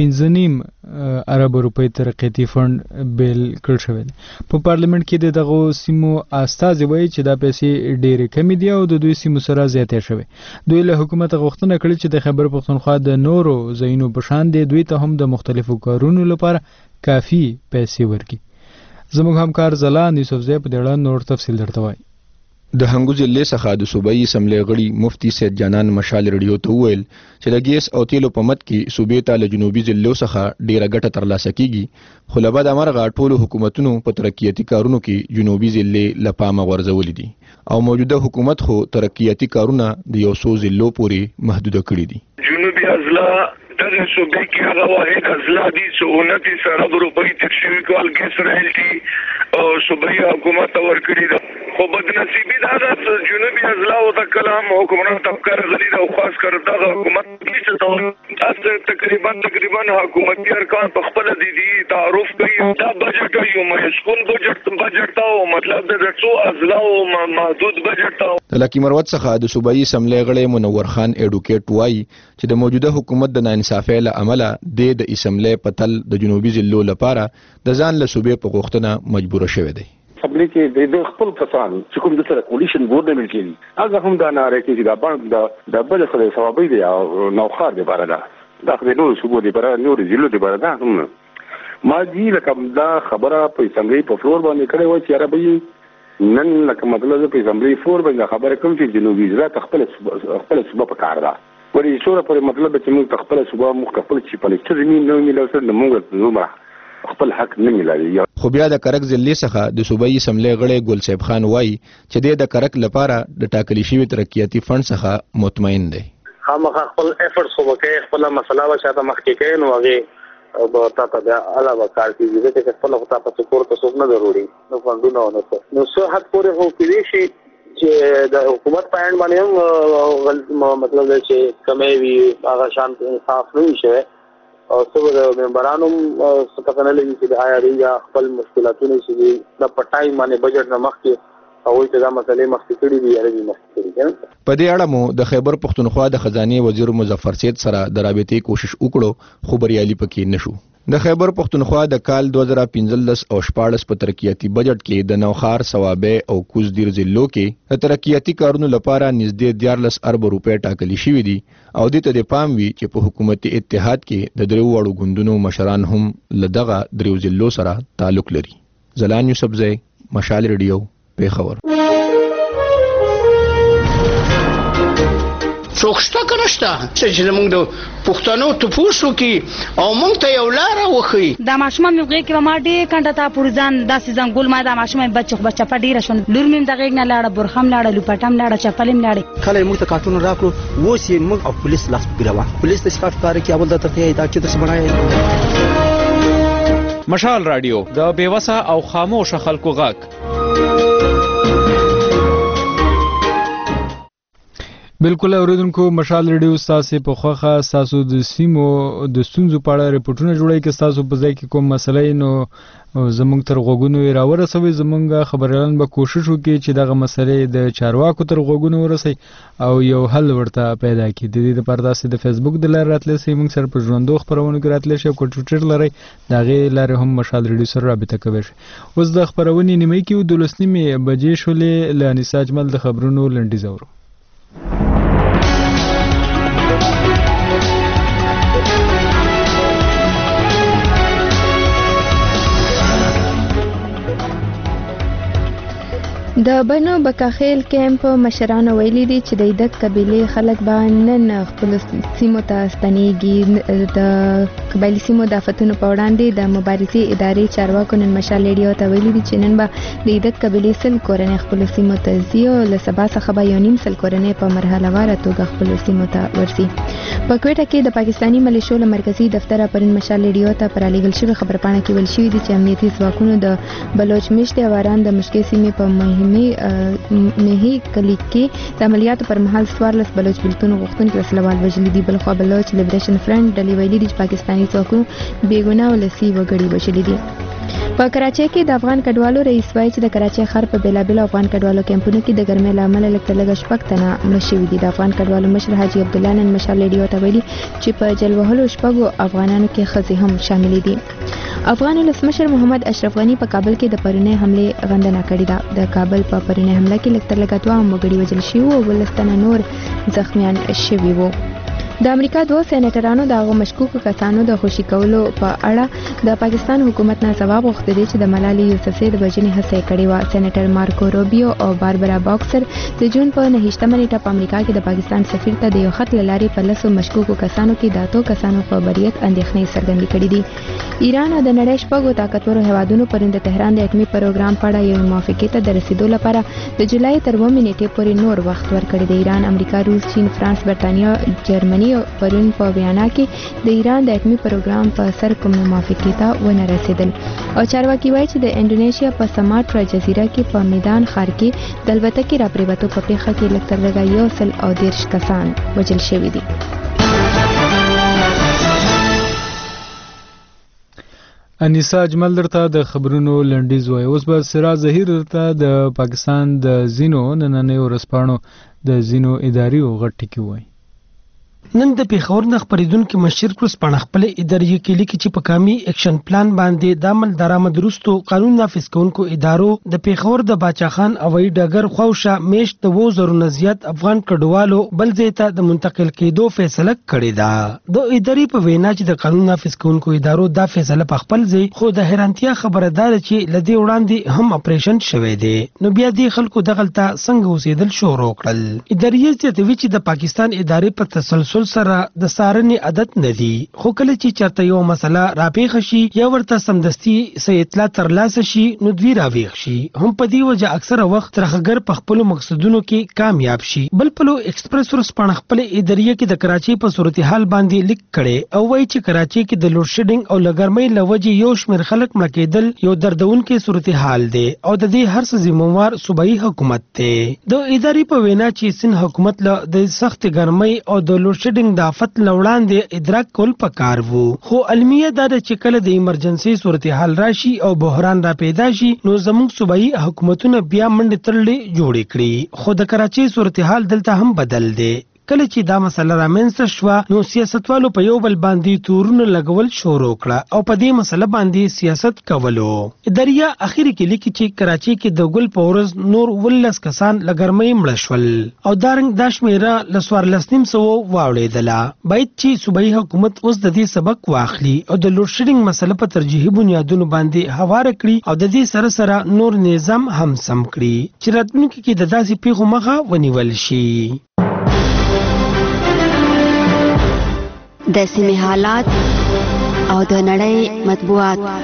15.5 ارب روپۍ ترقیتی فند بیل کړ شوی دی. په پارلیمنت کې دغه سیمو استازي وایي چې دا پیسې ډېرې کمی دي او د دوی سیمو سره زیاتې شوی. دوی له حکومت غوښتنه کړې چې د خیبر پختونخوا د نورو ځایونو په شان دی دوی ته هم د مختلفو کارونو لپاره کافي پیسې ورکړي. زموږ همکار زلان یوسفزی په دې اړه نور تفصیل درته وایي. د هنګو ضلع څخه د صوبایي اسمبلی غړي مفتی سید جانان مشال ریډیو ته وویل چې د ګیس او تیلو په مد کې صوبې ته له جنوبي ضلعو څخه ډیره ګټه ترلاسه کیږي خو له بده مرغه ټولو حکومتونو په ترقیاتي کارونو کې جنوبي ضلع له پامه غورځولي دي او موجوده حکومت خو ترقیاتي کارونه د یو څو ضلعو پورې محدوده کړي دي. جنوبي اضلاع دغه صوبې کې هغه واحد اضلاع دي چې 29 ارب روپۍ تشویق کول ګیس رایلټي او صوبایي حکومت ورکړي ده خو بدنصیبي دا ده چې جنوبي اضلاع او د کلام حکومت طبقه غلي ده او خاص کر دغه حکومت چې تقریبا حکومتي ارکان په خپل دي تعارف کوي دا بجټ یو مسکون بجټ او مطلب د څو اضلاع او محدود بجټ د لکی مروت څخه د صوبایي اسمبلی غړي منور خان اډوکیټ وایي چې د موجوده حکومت د ناانصافۍ له امله د اسمبلی پتل د جنوبي ضلعو لپاره د ځان له صوبې په غوښتنه مجبور شوی دی. اسمبلی کې د خپل کسان چې کوم د سره کولیشن بورډ نه ملکي هغه هم دا ناره کوي چې دا باندې د بل سره ثوابي دی او نوخار دی بار ده داخله نور صوبو دی بار نور ضلعو دی بار ده هم ما دي لکه دا خبره په اسمبلی په فلور باندې کړې و چې عربي نن لکه مطلب په اسمبلی فلور باندې خبره کوم چې جنوبي ضلع خپل صوبه په کار ده ورې شوره پر مطلب چې موږ خپل صوبه موږ خپل چې پالیسټر نه ملو سره موږ نومره خپل حق نه ملایي. خو بیا د کرک ضلع څخه د صوبایي اسمبلی غړی ګل صاحب خان وایي چې د کرک لپاره د ټاکلي شوي ترقیاتي فند څخه مطمئن دی. خامخا خپل ایفورټس وکړي خپل مسله وشاته مخکې کوي نو هغه او تاسو بیا علاوه کار کوي چې خپل خطا په سپور ته څوک نه ضروري نو فندونه نو څه حد پورې هو کوي شي چې د حکومت پاین باندې هم مطلب چې کمې وي هغه شان انصاف نه شي او څو د ممبرانو څه پته نه لګي چې آیا ریجا خپل مشکلاتونه چې د پټای باندې بجټ نه مخکې او چې دا مسلې مخکې کړي دي یاري مخکې کړي. په دې اړه مو د خیبر پختونخوا د خزانه وزیر مظفر سید سره د رابطې کوشش وکړو خو بریالي پکې نشو. د خیبر پختونخوا د کال 2015 او 14 په ترقیاتي بجټ کې د نوخار ثوابه او کوز دیر ضلعو کې د ترقیاتي کارونو لپاره نږدې 14 ارب روپۍ ټاکلي شوې دي او د ته د پام وی چې په حکومتي اتحاد کې د درو وړو ګوندونو مشران هم لدغه درو ضلعو سره تعلق لري. زلان یوسفزی، مشال ریډیو، پیښور. څوکشته کنهشته چې موږ د پښتنو تفوسو کې او موږ ته یو لار وخی دا ماشومان موږ کې ما ډېر کنده تا پورزان داسې ځنګول ما دا ماشومان بچه په ډیره شون لور مم دغه نه لاړه برخم لاړه لپټم لاړه چپلم لاړه کله موږ ته کارتون راکړو ووس یې موږ او پولیس لاس ګروا پولیس د صفات کار کې اول د ترته دا چې د سمړای مشال رادیو د بیوسه او خاموش خلکو غاک. بالکل اوریدونکو مشال ریډیو تاسو په خوخه تاسو د سیمو د ستونزو په اړه ریپورتونه جوړوي که تاسو په ځای کې کوم مسله نو زمونږ تر غوګونو راورسوي زمونږ خبريالان به کوشش وکړي چې دغه مسلې د چارواکو تر غوګونو ورسي او یو حل ورته پیدا کړي. د دې لپاره تاسو د فیسبوک د لارې راتللی سئ موږ سره په ژوندو خبرونو کې راتللی شئ او ټویټر لرئ د هغې لارې هم مشال ریډیو سره رابطه کولی شئ. اوس د خپرونې نیمۍ کې 12 بجې شولې له انیسا اجمل د خبرونو لنډیز اورو. د بنو بکاخیل کیمپ مشرانو ویلي دي چې د ایدک قبیلې خلک به نن خپل سیمو ته ستنېږي. د قبایلي سیمو د آفتونو په وړاندې د مبارزې ادارې چارواکو نن مشال ریډیو ته ویلي دي چې نن به د ایدک قبیلې 100 کورنۍ خپل سیمو ته ځي او له سبا څخه به 1.5 کورنۍ په مرحله واره توګه خپل سیمو ته ورځي. په کوټه کې د پاکستاني ملیشو له مرکزی دفتر پرون مشال ریډیو ته پر لېږل شوی خبرپاڼه کې ویل شوی دی چې امنیتي ځواکونو د بلوچ میشت واران د مشکې سیمې په مهي کلی کې د عملیاتو پر مهال 14 بلوچ بلتون غوښتونکي وسلوال وژلي دي. بلخوا بلوچ لیبریشن فرنٹ ډلې ویلي دي چې پاکستاني ځواکونو بېګناه ولسي وګړي وژلي دي. په کراچۍ کې د افغان کډوالو رئیس وایي چې د کراچۍ ښار په بیلابیلو افغان کډوالو کیمپونو کې د ګرمۍ له امله لږ تر لږه 6 تنه مړه شوي دي. د افغان کډوالو مشر حاجي عبدالله نن مشال ریډیو ته ویلي چې په جل وهلو 6 افغانانو کې ښځې هم شاملې دي. افغان ولسمشر محمد اشرف غنی په کابل کې د پرونۍ حملې غندنه کړې ده. د کابل په پرونۍ حمله کې لږ تر لږه 2 وګړي وژل شوي او 12 تنه نور زخمیان شوي وو. د امریکا 2 سېنیټرانو د هغو مشکوکو کسانو د خوشي کولو په اړه د پاکستان حکومت نه ځواب غوښتی دی چې د ملالۍ یوسفزۍ د وژنې هڅه یې کړې وه. سېنیټر مارکو روبیو او باربرا باکسر د جون په 9مه نیټه په امریکا کې د پاکستان سفیر ته د یو خط له لارې په 10 مشکوکو کسانو کې د 8 کسانو په بریت اندېښنې څرګندې کړې دي. ایران او د نړۍ 6 طاقتورو هیوادونو پرون د تهران د اټومي پروګرام په اړه یو موافقې ته د رسیدو لپاره د جولای تر 9 نیټې پورې نور وخت ورکړی دی. ایران، امریکا، روس، چین، فرانس، برتانیا، جرمني پرون په ویانا کې د ایران د اټومي پروګرام په سر کوم موافقې ته ونه رسیدل. او چارواکي وایي چې د انډونیشیا په سماټرا جزیره کې په میدان ښار کې د الوتکې راپریوتو په پیښه کې لږ تر لږه 130 کسان وژل شوي دي. انیسا اجمل درته د خبرونو لنډیز وای. اوس به سراج ظهیر درته د پاکستان د زینو نننۍ ورځپاڼو د زینو اداري او غټ ټکی وای. نن د پیښور نه خبرېدونکو مشر کروس پاڼه خپل اداري کې لیکي چې په کامي اکشن پلان باندې د عمل درآمد وروستو قانون نافذ کوونکو ادارو د پیښور د باچا خان هوایي ډګر خواوشا میشت د 2000 نه زیات افغان کډوالو بل ځای ته د منتقل کېدو فیصله کړې ده. د اداري په وینا چې د قانون نافذ کوونکو ادارو دا فیصله په خپل ځای خو د حیرانتیا خبره ده چې لدی وړاندې هم اپریشن شوی دی نو بیا د خلکو دغلطه څنګه اوسېدل شروع کړل. اداري ځتوي چې د پاکستان ادارې په تسلسل سره د سارنې عادت نه دي خو کله چې چرته یو مسله راپېښ شي یا ورته سمدستي سې اطلاع ترلاسه شي نو دوی راویښ شي. هم په دې وجه اکثره وخت ترخګر په خپل مقصدونو کې کامیاب شي. بل پلو ایکسپریس ورسپانه خپل اداریه کې د کراچۍ په صورتحال باندې لیک کړي او وایي چې کراچۍ کې د لوډ شیډینګ او لګرمۍ لوجې یو شمېر خلک مړه کېدل یو دردونکې صورتحال دی او د دې هر څه ذمہوار صوبایي حکومت دی. د اداري په وینا چې سند حکومت له د سخت ګرمۍ او د لوډ شیډینګ د آفت لوړاندې ادراک کول پکار وو خو المیه دا چې کله د ایمرجنسي صورتحال راشي او بحران را پیدا شي نو زموږ صوبایي حکومتونه بیا منډې ترلې جوړې کړي خو د کراچۍ صورتحال دلته هم بدل دی. کله چې دا مسله رامنځته شوه نو سیاستوالو په یو بل باندې تورونه لګول شروع کړه او په دې مسله باندې سیاست کولو. اداریه اخر کې لیکي چې کراچۍ کې د ګل په ورځ نور 19 کسان لګرمۍ مړه شول او دارنګ دا شمیره ل 14.5 واوړېدله. باید چې صوبایي حکومت اوس د دې سبق واخلي او د لوډ شیډینګ مسله په ترجیحي بنیادونو باندې هواره کړي او د دې سره سره نور نظام هم سم کړي چې راتلونکي کې د داسې پیښو مخه ونیول شي. د سیمې حالات او د نړۍ مطبوعات.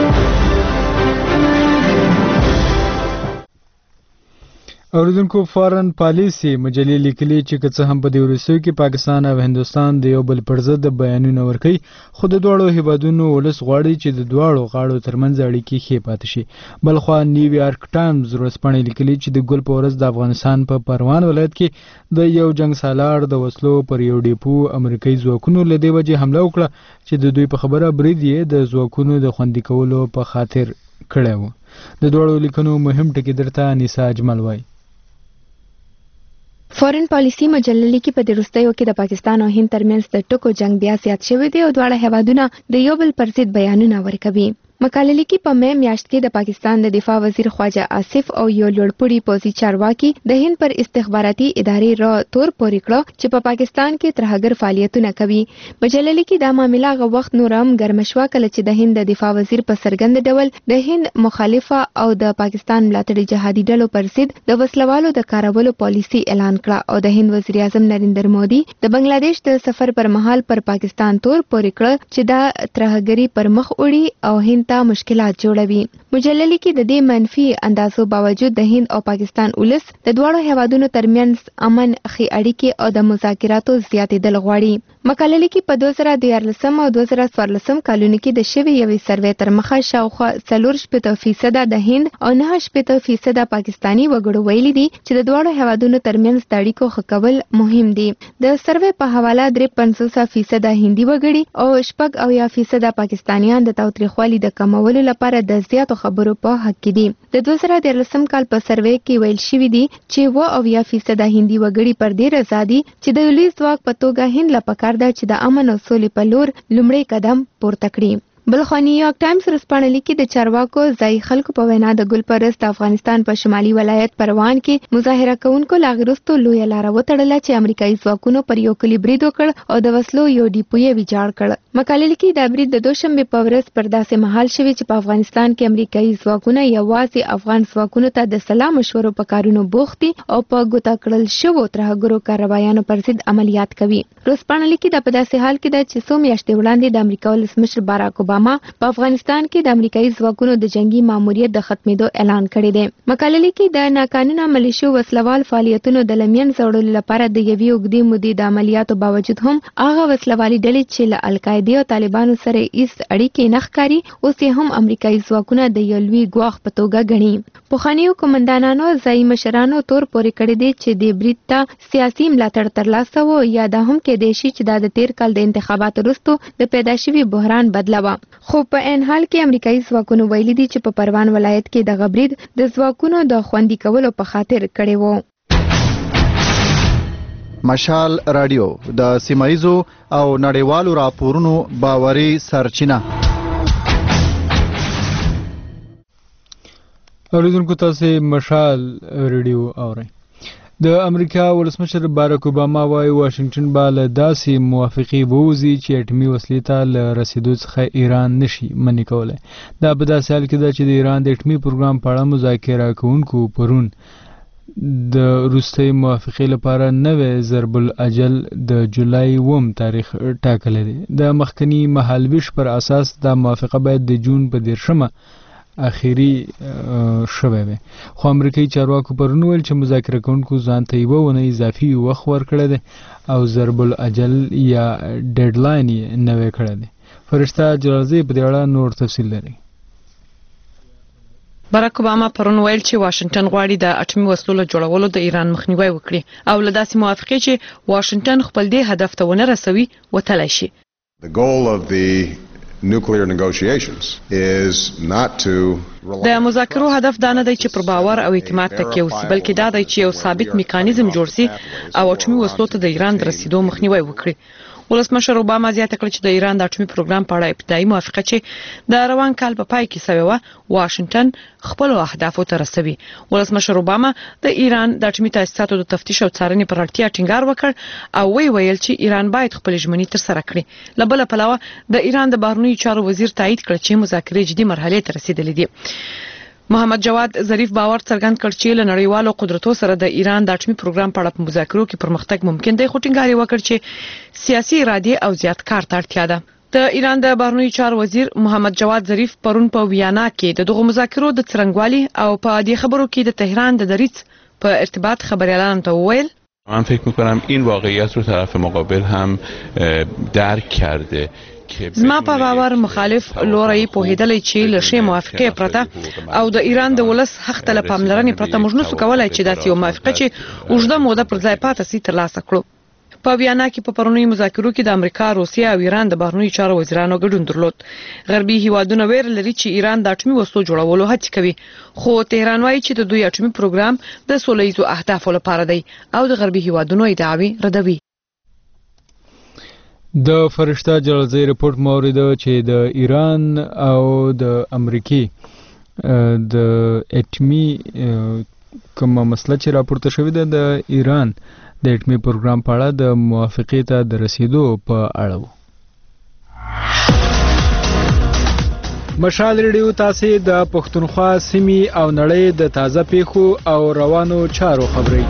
اوریدونکو فارن پالیسی مجلې لیکلي چې که څه هم په دې وروستیو کې پاکستان او هندوستان د یو بل پر ضد بیانونه ورکوي خو د دواړو هیوادونو ولس غواړي چې د دواړو غاړو ترمنځ اړیکې ښې پاتې شي. بلخوا نیویارک ټایمز ورځپاڼې لیکلي چې د ګل په ورځ د افغانستان په پروان ولایت کې د یو جنګ سالار د وسلو پر یو ډیپو امریکایي ځواکونو له دې وجې حمله وکړه چې د دوی په خبره برید یې د ځواکونو د خوندي کولو په خاطر کړی و. د دواړو لیکنو مهم ټکي درته انیسا اجمل وایي. فارن پالیسی مجله لیکي په دې وروستیو کې د پاکستان او هند ترمنځ د ټکو جنگ بیا زیات شوی دی او دواړه هیوادونه د یو بل پر ضد بیانونه ورکوي. مقاله لیکي په مې میاشت کې د پاکستان د دفاع وزیر خواجه آصف او یو لوړپوړي پوځي چارواکي د هند پر استخباراتي ادارې را تور پورې کړ چې په پاکستان کې ترهګر فعالیتونه کوي. مجله لیکي دا معامله غو وخت نورم ګرم شوه کله چې د هند د دفاع وزیر په څرګند ډول د هند مخالفه او د پاکستان ملاتړي جهادي ډلو پر ضد د وسلوالو د کارولو پالیسي اعلان کړه او د هند وزیر اعظم نریندر مودي د بنگلاديش د سفر پر مهال پر پاکستان تور پورې کړ چې دا ترهګری پر مخ وړي او هند ته مشکلات جوړوي. مجله لیکي د دې منفي اندازو باوجود د هند او پاکستان ولس د دواړو هیوادونو ترمنځ امن خي اړیکې او د مذاکراتو زیاتېدل غواړي. مقاله لیکي په 2014 او 2014 کلونو کې د شوی یوې سروې تر مخه شاوخوا 40% د هند او 9% پاکستانی وګړو ویلي دي چې د دواړو هیوادونو ترمنځ د اړیکو ښه کول مهم دي. د سروې په حواله 53% هندي وګړي او 60% پاکستانیان د تاوتریخوالي د کمولو لپاره د زیاتو خبرو په حق کې دي. د 2013 کال په سروې کې ویل شوی دی چې 70% هندي وګړي پر دې رضا دي چې د یولیز ځواک په توګه هند له پکار ده چې د امن او سولې په لور لومړی قدم پورته کړي. بلخو نیویارک ټایمز ورسپانه لیکي د چارواکو ځای خلکو په وینا د ګلپرست افغانستان په شمالي ولایت پروان کې مظاهره کوونکو لاغرستو لوی لار وتړله چې امریکایي ځواکونو پر یو کلی برید وکړ او د وسلو یو ډیپو یې ویجاړ کړ. مقاله لیکي دا برید د دوشنبه په ورځ پر داسې مهال شوی چې په افغانستان کې امریکایي ځواکونه یوازې افغان ځواکونو ته د سلام مشورو په کارونو بوخت دي او په ګوتا کړل شوو ترهګرو کاروایانو پر ضد عملیات کوي. ورسپانه لیکي دا په داسې حال کې ده چې څو میاشتې وړاندې د امریکا ولسمشر باراک اوباما په افغانستان کې د امریکایي ځواکونو د جنگي ماموریت د ختمېدو اعلان کړی دی. مقاله لیکي د ناقانونه ملیشو وسلوال فعالیتونو د لمن زوړلو لپاره د یوې اوږدې مودې د عملیاتو باوجود هم هغه وسلوالي ډلې چې له القاعده او طالبانو سره هیڅ اړیکې نه ښکاري اوس یې هم امریکایي ځواکونه د یو لوی ګواښ په توګه ګڼي. پخوانیو قومندانانو ځایي مشرانو تور پورې کړی دی چې د برید ته سیاسي ملاتړ ترلاسه و یا دا هم کېدای شي چې دا د تیر کال د انتخاباتو وروسته د پیدا شوي بحران بدله وه. خو په ان حال کې امریکایي ځواکونو ویلي دي چې په پروان ولایت کې د غبرید د ځواکونو د خوندي کولو په خاطر کړی وو. مشال رادیو د سیمایزو او نړیوالو راپورونو باوري سرچینه. اوریدونکو تاسو مشال رادیو اورئ. د امریکا ولسمشر باراک اوباما وايي واشنگټن به له داسې موافقې ووځي چې اټومي وسلې ته له رسیدو څخه ایران نشي منع کولی. دا په داسې حال کې ده چې د ایران د اټومي پروګرام په اړه مذاکره کوونکو پرون د وروستۍ موافقې لپاره نوی ضرب الاجل د جولای 9 تاریخ ټاکلی دی. د مخکني مهالویش پر اساس دا موافقه باید د جون په 10 اخیری شوه وي. خو امریکایي چارواکو پرون ویل چې مذاکره کوونکو ځان ته یوه ونه اضافي وخت ورکړی دی او ضرب الاجل یا ډیډلاین یې نوی کړی دی. فرشته جلالزی په دې اړه نور تفصیل لري. باراک اوباما پرون ویل چې واشنگټن غواړي د اټومي وسلو له جوړولو د ایران مخنیوي وکړي او له داسې موافقې چې واشنگټن خپل دې هدف ته ونه رسوي وتلی شي. The goal of the nuclear negotiations is not to د مذاکرو هدف دا نه دی چې پر باور او اعتماد تکیه وسي بلکې دا دی چې یو ثابت میکانیزم جوړ سي او اټومي وسلو ته د ایران د رسیدو مخنیوي وکړي. ولسمشر اوباما زیاته کړه چې د ایران د اټومي پروګرام په اړه ابتدایي موافقه چې د روان کال په پای کې شوې وه واشنگټن خپل اهدافو ته رسوي. ولسمشر اوباما د ایران د اټومي تاسیساتو د تفتیش او څارنې پر اړتیا ټینګار وکړ او ویل چې ایران باید خپل ژمنې ترسره کړي. له بله پلوه د ایران د بهرنیو چارو وزیر تایید کړ چې مذاکرې جدي مرحلې ته رسیدلې دي. محمد جواد ظریف باور څرګند کړ چې له نړیوالو قدرتو سره د ایران د اټومي پروګرام په اړه په مذاکرو کې پرمختګ ممکن دی. خو ټینګار یې وکړ چې سیاسي ارادې او زیات کار ته اړتیا ده. د ایران د بهرنیو چارو وزیر محمد جواد ظریف پرون په ویانا کې دغه مذاکرو د څرنګوالي او په دې خبرو کې د تهران د دریځ په ارتباط خبريالانو ته وویل من فکر میکنم این واقعیت رو طرف مقابل هم درک کرده. زما په باور مخالف لوري په هیدلې چې لشه موافقه پرته او د ایران د ولس حق ته پاملرنې پرته موږ نسو کولای چې داسې یو موافقه چې اوږده موده پر ځای پاتې سي ترلاسه کړو. په ویانا کې په پرونی مذاکرو کې د امریکا، روسیه او ایران د بهرنیو چارو وزیرانو ګډون درلود. غربي هیوادونه ویل لري چې ایران د اټومي وسلو جوړولو هڅه کوي، خو تهران وايي چې د دوی اټومي پروګرام د سولهییزو اهدافو لپاره دی او د غربي هیوادونو ادعاوې ردوي. د فرشته جلزی رپورت مورد چې د ایران او د امریکای د اټمی کومه مسله چې راپورته شوې ده د ایران د اټمی پروګرام په اړه د موافقې ته د رسیدو په اړه. مشال ریډیو تاسو د پښتونخوا سیمې او نړۍ د تازه پیښو او روانو چارو خبري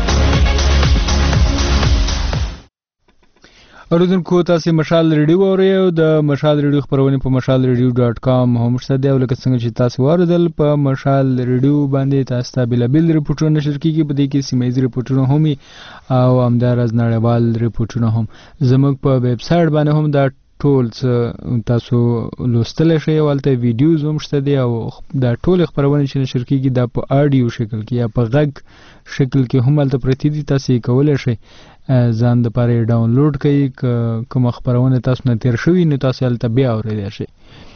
اوریدونکو تاسو مشال ریډیو اورئ او د مشال ریډیو خبرونه په mashalradio.com هم شته دی او لکه څنګه چې تاسو واردل په مشال ریډیو باندې تاسو ته بل ریپورټونه نشر کیږي په دې کې سیمایي ریپورټونه هم او همدار از نړیوال ریپورټونه هم زموږ په ویب سټ باندې هم دا ټول تاسو لوستل شئ ولته ویډیوز هم شته دی او دا ټول خبرونه چې نشر کیږي دا په آډیو شکل کې یا په غږ شکل کې هم ولته پرتی دي تاسو کولای شئ ځان د پاره ډاونلوډ کړئ کوم خبرونه تاسو نه تیر شوی نو تاسو هلته بیا اورئ شئ.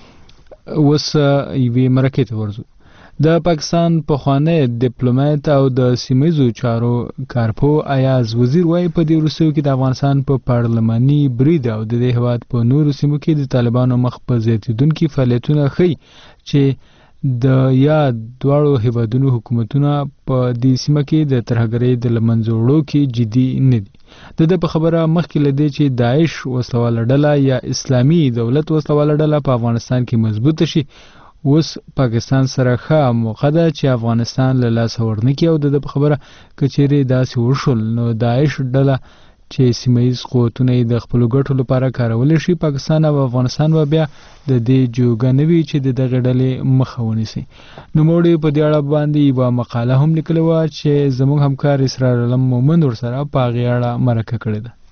وس یوه مرکه ته ورزو د پاکستان پخوانی ډیپلوماټ او د سیمایي چارو کارپو ایاز وزیر وايي په دې وروستیو کې د افغانستان په پارلماني برید او د دې هواد په نورو سیمو کې د طالبانو مخ په زیاتیدونکو فعالیتونو ښيي چې د یا دواړو هیوادونو حکومتونه په دې سیمه کې د ترهګرۍ د لمنځوړو کې جدي نه دي. د په خبره مخکې لدی چې داعش وسلواله ډله یا اسلامي دولت وسلواله ډله په افغانستان کې مضبوط شي. اوس پاکستان سره ښه موقع ده چې افغانستان له لاس ورنکي او د په خبره کچېری داسې وشول نو داعش ډله چې سیمایي قوتونه د خپل ګټو لپاره کارول شي پاکستان او افغانستان و بیا د دې جوګنوي چې دغه ډلې مخه ونیسي. نو موږ په دې اړه باندې یو مقاله هم لیکلې و چې زموږ همکار اسرار علم مومند ورسره په غیاړه مرکه کړې ده.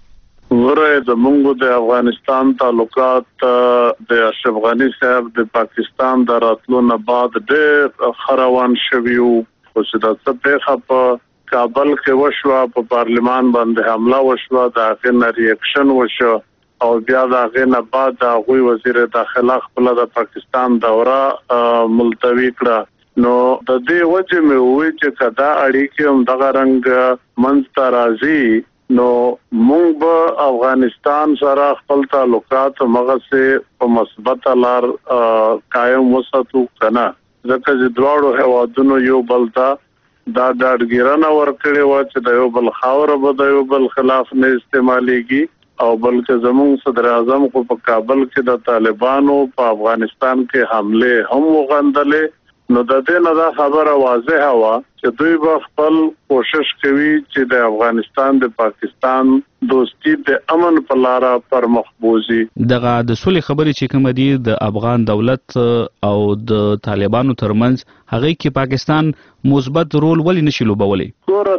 ورته زمونږ د افغانستان تعلقات د اشرف غنی صاحب د پاکستان د راتلو نه بعد ډېر خروان شویو خو چې د څه په کابل کې وشو په پارلمان باندې حمله وشو د هغه ریاکشن وشو او بیا د هغه نه بعد د غوي وزیر داخله خپل د پاکستان دوره ملتوی کړه نو د دې وجه مې وې چې کدا اړیکې هم دغه رنګ منځ راځي نو موږ به افغانستان سره خپل تعلقات مغسه په مثبت لار قائم وساتو کنه ځکه چې دواړو هوادونو یو بل ته دا ډاډګیرنه ورکړې و چې د یو بل خاور به د یو بل خلاف نه استعماليږي او بلکې زموږ صدر اعظم خو په کابل کې د طالبانو په افغانستان کې حمله هم وغندلې نو د دې نه دا خبره واضحه و چې دوی به خپل کوشش کوي چې د افغانستان د پاکستان دوستي د امن په لار پر مخبوزي. دغه د سولې خبرې چې کوم دي د افغان دولت او د طالبانو ترمنځ هغه کې پاکستان مثبت رول ولې نشي لوبولی؟ ګوره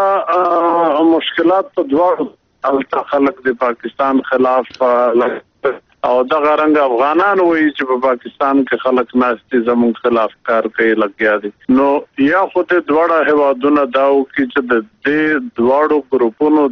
دا مشکلات په دواړو خلک د پاکستان خلاف او دغه رنګ افغانان وایي چې په پاکستان کې خلک ناشتي زموږ خلاف کار کوي لګیا دي نو یا خو د دواړو هوادونو داو کې چې د دې دواړو ګروپونو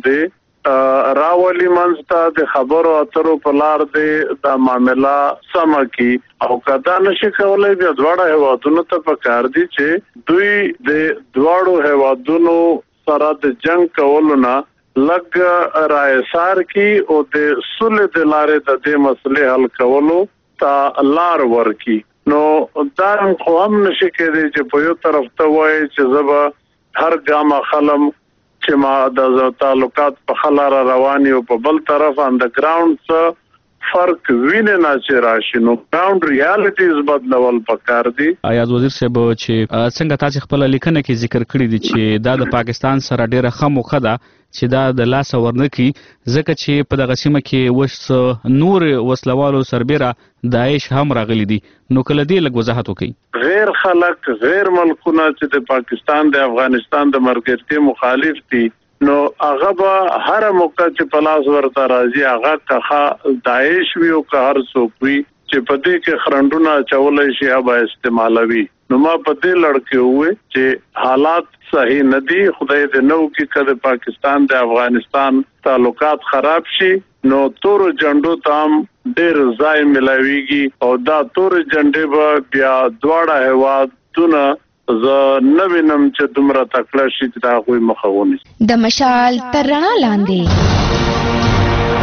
د راولي منځته د خبرو اترو په لار د معاملې سم کی او کدا نشي کولای بیا دواړو هوادونو ته پکار دي چې دوی د دواړو هوادونو سره د جنگ کولو نه لګ رایسار کی او د صلح د لارې د دې مسلې حل کولو ته لار ورکی نو دا خو هم نشي کېدی چې په یو طرف ته وایي چې زبا هر ګام خلم چې ما د تعلقات په خلاره رواني او په بل طرف انډرګراوند څه فرق ویني نه چې راشي نو ګراوند ریالټیز بدلول پکار دي. ایاز وزیر صاحب چې څنګه تاسو خپل لیکنه کې ذکر کړی دي چې دا د پاکستان سره ډیره خموخه ده چې دا د لاس ورنکي ځکه چې په دغه سیمه کې وس نور وسلوالو سربېره داعش هم راغلي دي نو کله دې لږ وضاحت وکړي. غیر خلک غیر ملکونه چې د پاکستان د افغانستان د مرکزي مخالف دي نو هغه به هر موقع چې پلاس ورته راځي هغه که داعش وي او که هر څوک وي چې په دې کې خرندونه چولای شي هغه استعمالوي نو ما په دې لړکه وې چې حالات صحیح ندي خدای دې نو کې کله پاکستان د افغانستان تعلقات خراب شي نو تور جنډو تام ډېر ځای ملاويږي او دا تور جنډې به بیا دواړه هوادونه زه نوینم چې دومره تکړه شي چې دا غوي مخاوني د مشال تر رڼا لاندې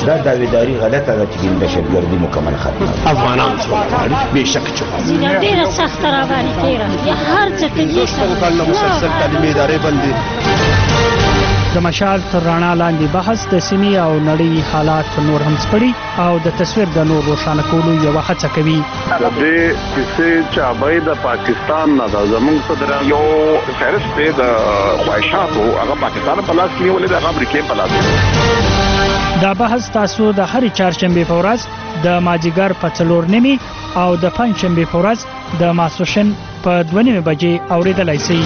دا داویداری غلطه ده چې دهشتګردي مکمل ختمه افغانان څه غواړي بېشکه چې ډېره سخته روانې تېره یا هر څه کوي کله مسلسل تعلیمي ادارې بندي د مشال تر رڼا لاندې بحث د سیمې او نړۍ حالات نور هم سپړي او د تصویر د نور روښانه کولو یوه هڅه کوي. د دې کیسې چابۍ د پاکستان نه ده زموږ صدر یو فهرست دی د خواهشاتو هغه پاکستان په لاس کې نیولې ده هغه امریکا په لاس کې. دا بحث تاسو د هرې چهارشنبې په ورځ د مازدیګر په 4:30 او د پنجشنبې په ورځ د ماسپښین په 2:30 بجې اورېدلای شئ.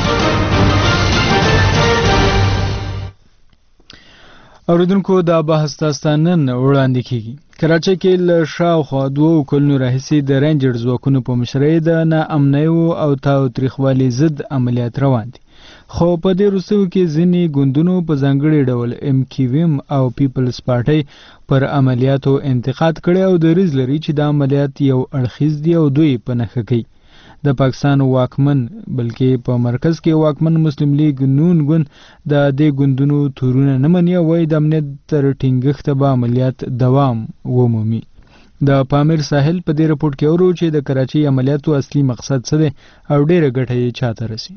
اوریدونکو دا بحث تاسو نن وړاندې کیږي. کراچۍ کې له شاوخوا 2 کلونو راهیسې د رینجر ځواکونو په مشرۍ د ناامنیو او تاوتریخوالي ضد عملیات روان دي. خو په دې وروستیو کې ځینې ګوندونو په ځانګړي ډول MQM او پیپلز پارټۍ پر عملیاتو انتقاد کړی او دریځ لري چې دا عملیات یو اړخیز دي او دوی په نښه کوي. د پاکستان واکمن بلکې په مرکز کې واکمن مسلم لیگ نون ګوند د دې ګوندونو تورونه نه مني او وايي د امنیت تر ټینګښت به عملیات دوام ومومي. د پامیر ساحل په دې رپورټ کې اورو چې د کراچۍ عملیاتو اصلي مقصد څه دی او ډېره ګټه یې چاته رسي.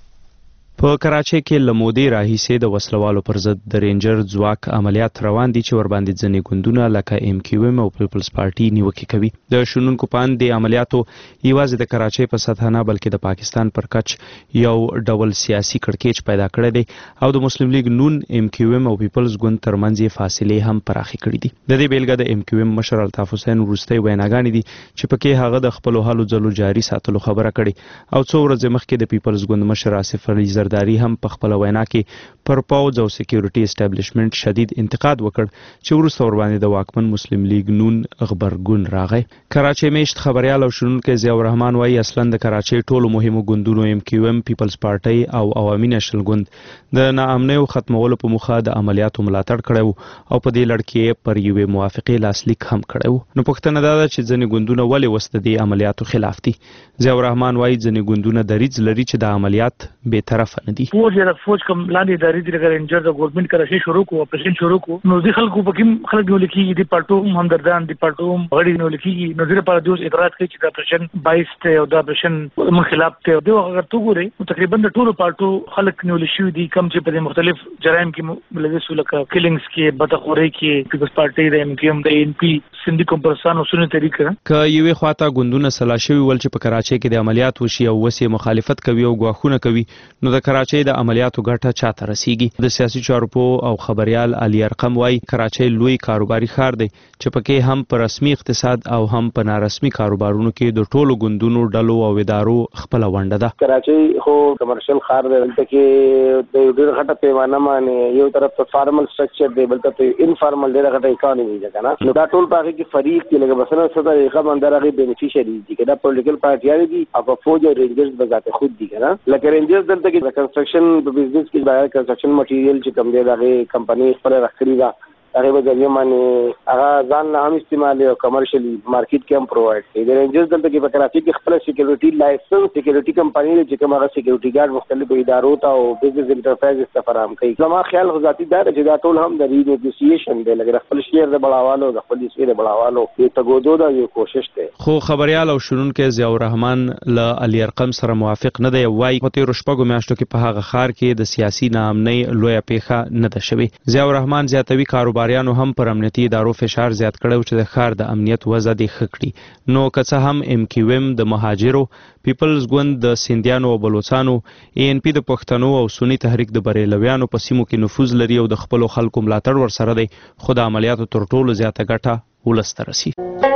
په کراچۍ کې لمودې راهیسې د وسلوالو پر ضد د رینجر ځواک عملیات روان دي چې ورباندې ځینې ګوندونه لکه MQM او پیپلز پارټي نیوکې کوي. د شنونکو په اند د عملیاتو یوازې د کراچۍ په سطح نه بلکې د پاکستان پر کچ یو ډول سیاسي کړکېچ پیدا کړی دی او د مسلم لیگ نون MQM او پیپلز ګوند ترمنځ یې فاصلې هم پراخې کړې دي. د دې بیلګه د MQM مشر الطاف حسین وروستۍ ویناګانې دي چې پکې هغه د خپلو هلو ځلو جاري ساتلو خبره کړې او څو ورځې مخکې د پیپلز ګوند مشر آصف علي زرداری هم په خپل وینا کې پر پوز او سکیورټي اسټابلیشمنت شدید انتقاد وکړ چې وروسته ورباندې د واکمن مسلم لیگ نون غبرګون راغی. کراچۍ میشت خبريال او شنونکو ضیاء الرحمن وايي اصلا د کراچۍ ټولو مهمو ګوندونو MQM پیپلز پارټي او عوامي نېشنل ګوند د ناامنیو ختمولو په موخه د عملیاتو ملاتړ کړو او په دې لړ کې پر یوې موافقې لاسلیک هم کړو. نو پوښتنه دا ده چې ځینې ګوندونه ولې وسته دي عملیاتو خلاف دي. ضیاء الرحمن وايي ځینې ګوندونه دریځ لري چې د عملیات به طرف نه دي. فوج کوم لاندې ادارې د رینجر د ګورنمنت کراچۍ شروع کو اپریشن شروع کو نو د خلکو په کوم خلک نو لیکي د پټو همدردان د پټو غړي نو لیکي نو د لپاره دوی اعتراض کوي چې د اپریشن 22 ته او د اپریشن خلاف ته دوی اگر تو ګوري تقریبا د ټولو پټو خلک نو لشي دي کم چې په مختلف جرایم کې ملوث لکه کلینګز کې بدخوري کې پیپلز پارټي د MQM د NP سندي کومپرسان او سنت طریقه ک یوې خواته ګوندونه سلاشوي ول چې په کراچۍ کې د عملیات وشي او وسې مخالفت کوي او غواخونه کوي نو د کراچۍ د عملیاتو ګټه چاته رسیږي. د سیاسي چارو او خبريال علي ارقم وايي کراچۍ لوی کاروباري ښار دی چې پکې هم په رسمي اقتصاد او هم په نارسمي کاروبارونو کې د ټولو ګوندونو ډلو او ادارو خپل ونډه ده. کراچۍ خو کمرشل ښار دی دلته کې د ډېر غټه پیمانه باندې یو طرف ته فارمل سټرکچر دی بل طرف ته انفارمل ډېر غټه اکانومي ده کنه نو دا ټول پاره کې فریق کې لکه مثلا صدر یې باندې راغی بینیفیشری دي کدا پولیټیکل پارټیان دي او فوج او رینجرز بذات خود دي کنه لکه رینجرز دلته کې کنسټرکشن په بزنس کې باید کنسټرکشن مټیریل چې کوم دی دغه کمپنی خپل راخري دا هغه به ځای باندې هغه ځان نه هم استعمال او کمرشلی مارکیټ کې هم پرووایډ کوي. د رینجرز دلته کې په کراچۍ کې خپل سکیورټي لایسنس سکیورټي کمپنی چې کوم هغه سکیورټي ګارد مختلفو ادارو ته او بزنس انټرپرایز ته فراهم کوي. زما خیال ذاتي دا چې دا ټول هم د رینیګوسییشن دی لکه خپل شیر د بڑاوالو د خپل شیر د بڑاوالو یو تګودو دا یو کوشش دی. خو خبريال او شنونکو ضیاء الرحمن له علي ارقم سره موافق نه دی وايي په تیر شپږو میاشتو کې په هغه ښار کې د سیاسي ناامنۍ لویه پیښه نه ده شوې. ضیاء الرحمن زیاتوي کاروباریانو هم پر امنیتي ادارو فشار زیات کړو چې د ښار د امنیت وضع دې ښه کړي. نو که څه هم MQM د مهاجرو پیپلز ګوند د سیندیانو او بلوچستانو ANP د پښتنو او سنی تحریک د بریلویانو په سیمو کې نفوذ لري او د خپل خلکو ملاتړ ورسره دی خو د عملیاتو تر ټولو زیاته ګټه ولس ته رسي.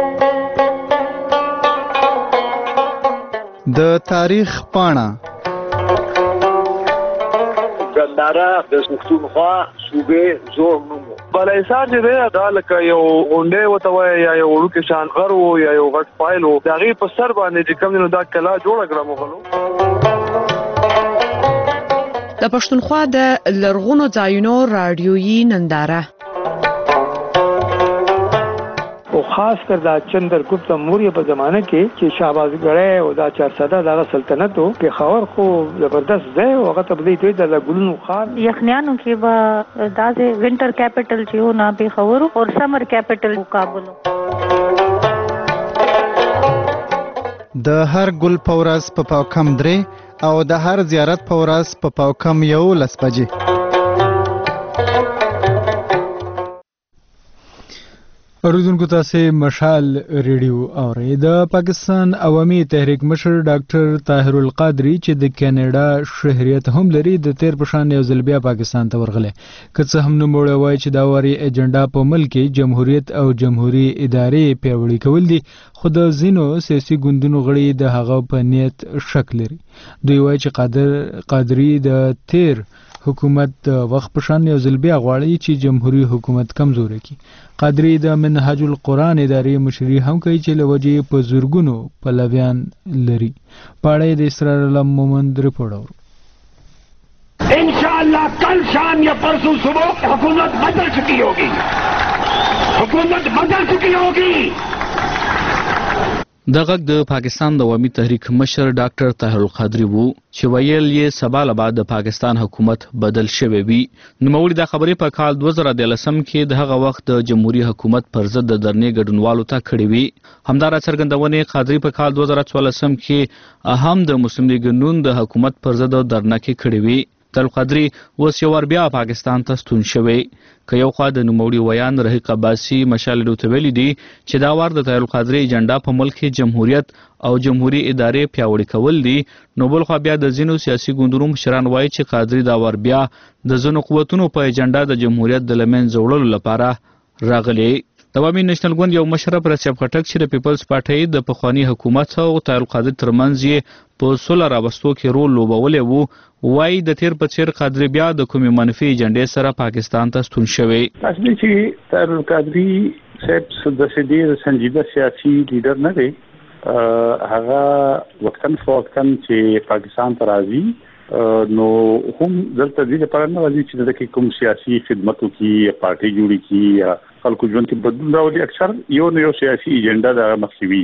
د تاریخ پاڼه ګنداره د پښتونخوا صوبې زوړ نوم بلایسار چې دی دا لکه یو غونډې وته وای یا یو وړوکی شان غر و یا یو غټ فایل و د هغې په سر باندې چې کوم دی نو دا کلا جوړه کړه مغلو. د پښتونخوا د لرغونو ځایونو راډیویي ننداره او خاص کر دا چندرګپت موریا په زمانه کې چې شهباز غړی او دا 400 دغه سلطنت په خاور خو زبردست ځای او هغه تبدیل دوی د ګلونو خار یخنیانو کې به دا وینټر کیپټل چې و نه په خاور او سمر کیپټل کابل. د هر ګل پورس په پاوکم درې او د هر زیارت پورس په پاوکم 11 بجې. اوریدونکو تاسو مشال ریډیو اورئ. د پاکستان عوامي تحریک مشر ډاکټر طاهر القادری چې د کینیډا شهریت هم لري د تیر پشان یو ځل بیا پاکستان ته ورغله. که څه هم نوموړی وایي چې دا واري ایجنډا په ملک جمهوریت او جمهوریت ادارې پیاوړي کول دي، خو د ځینو سیاسي ګوندونو غړي د هغه په نیت شک لري. دوی وایي چې قادری د تیر حکومت د وخت پشان یو ځل بیا غواړي چې جمهوریت حکومت کمزوري کړي. قادری د منهج القرآن ادارې مشري هم کوي چې لوجې په زورګونو پلویان لري. پاړې د اسرار علم مومند رپورټ اور इंशाअल्लाह कल शाम या परसों सुबह हुकूमत बदल चुकी होगी, हुकूमत बदल चुकी होगी. د غږ د پاکستان د عوامي تحریک مشر ډاکټر طاهر القادری وو چې ویل یې سبا له بعد د پاکستان حکومت بدل شوی وي. نوموړي دا خبرې په کال 2013 کې د هغه وخت د جمهوریت حکومت پر ضد د درنې ګډونوالو ته کړې وي. همدارا څرګندونې قادری په کال 2014 کې هم د مسلم لیگ نون د حکومت پر ضد درنه کې کړې وي. طاهر القادری اوس یو ور بیا پاکستان ته ستون شوی. که یو خوا د نوموړي ویان رحیق عباسي مشال ریډیو ویلي دي چې دا وار د طاهر القادری ایجنډا په ملک جمهوریت او جمهوریت ادارې پیاوړي کول دي، نو بل خوا بیا د ځینو سیاسي ګوندونو مشران وایي چې قادری دا وار بیا د ځینو قوتونو په ایجنډا د جمهوریت د لمنځه وړلو لپاره راغلی. د عوامي نېشنل ګوند یو مشرف رسیب خټک چې د پیپلز پارټۍ د پخوانی حکومت او طاهر القادری ترمنځ یې په سوله راوستو کې رول لوبولی وو، وایي د تیر په څیر قادری بیا د کومې منفي ایجنډې سره پاکستان ته ستون شوی. اصلي چې طاهر القادری صاحب د سیدي سنجیده سیاسي لیډر نه دی. هغه وقتاً فوقتاً چې پاکستان ته راځي نو هم دلته دې لپاره نه راځي چې دغه کوم سیاسي خدمتو کې پارټي جوړي کی یا خلکو ژوند کې بدلون راولي. اکثر یو سیاسي ایجنډا د مخکوي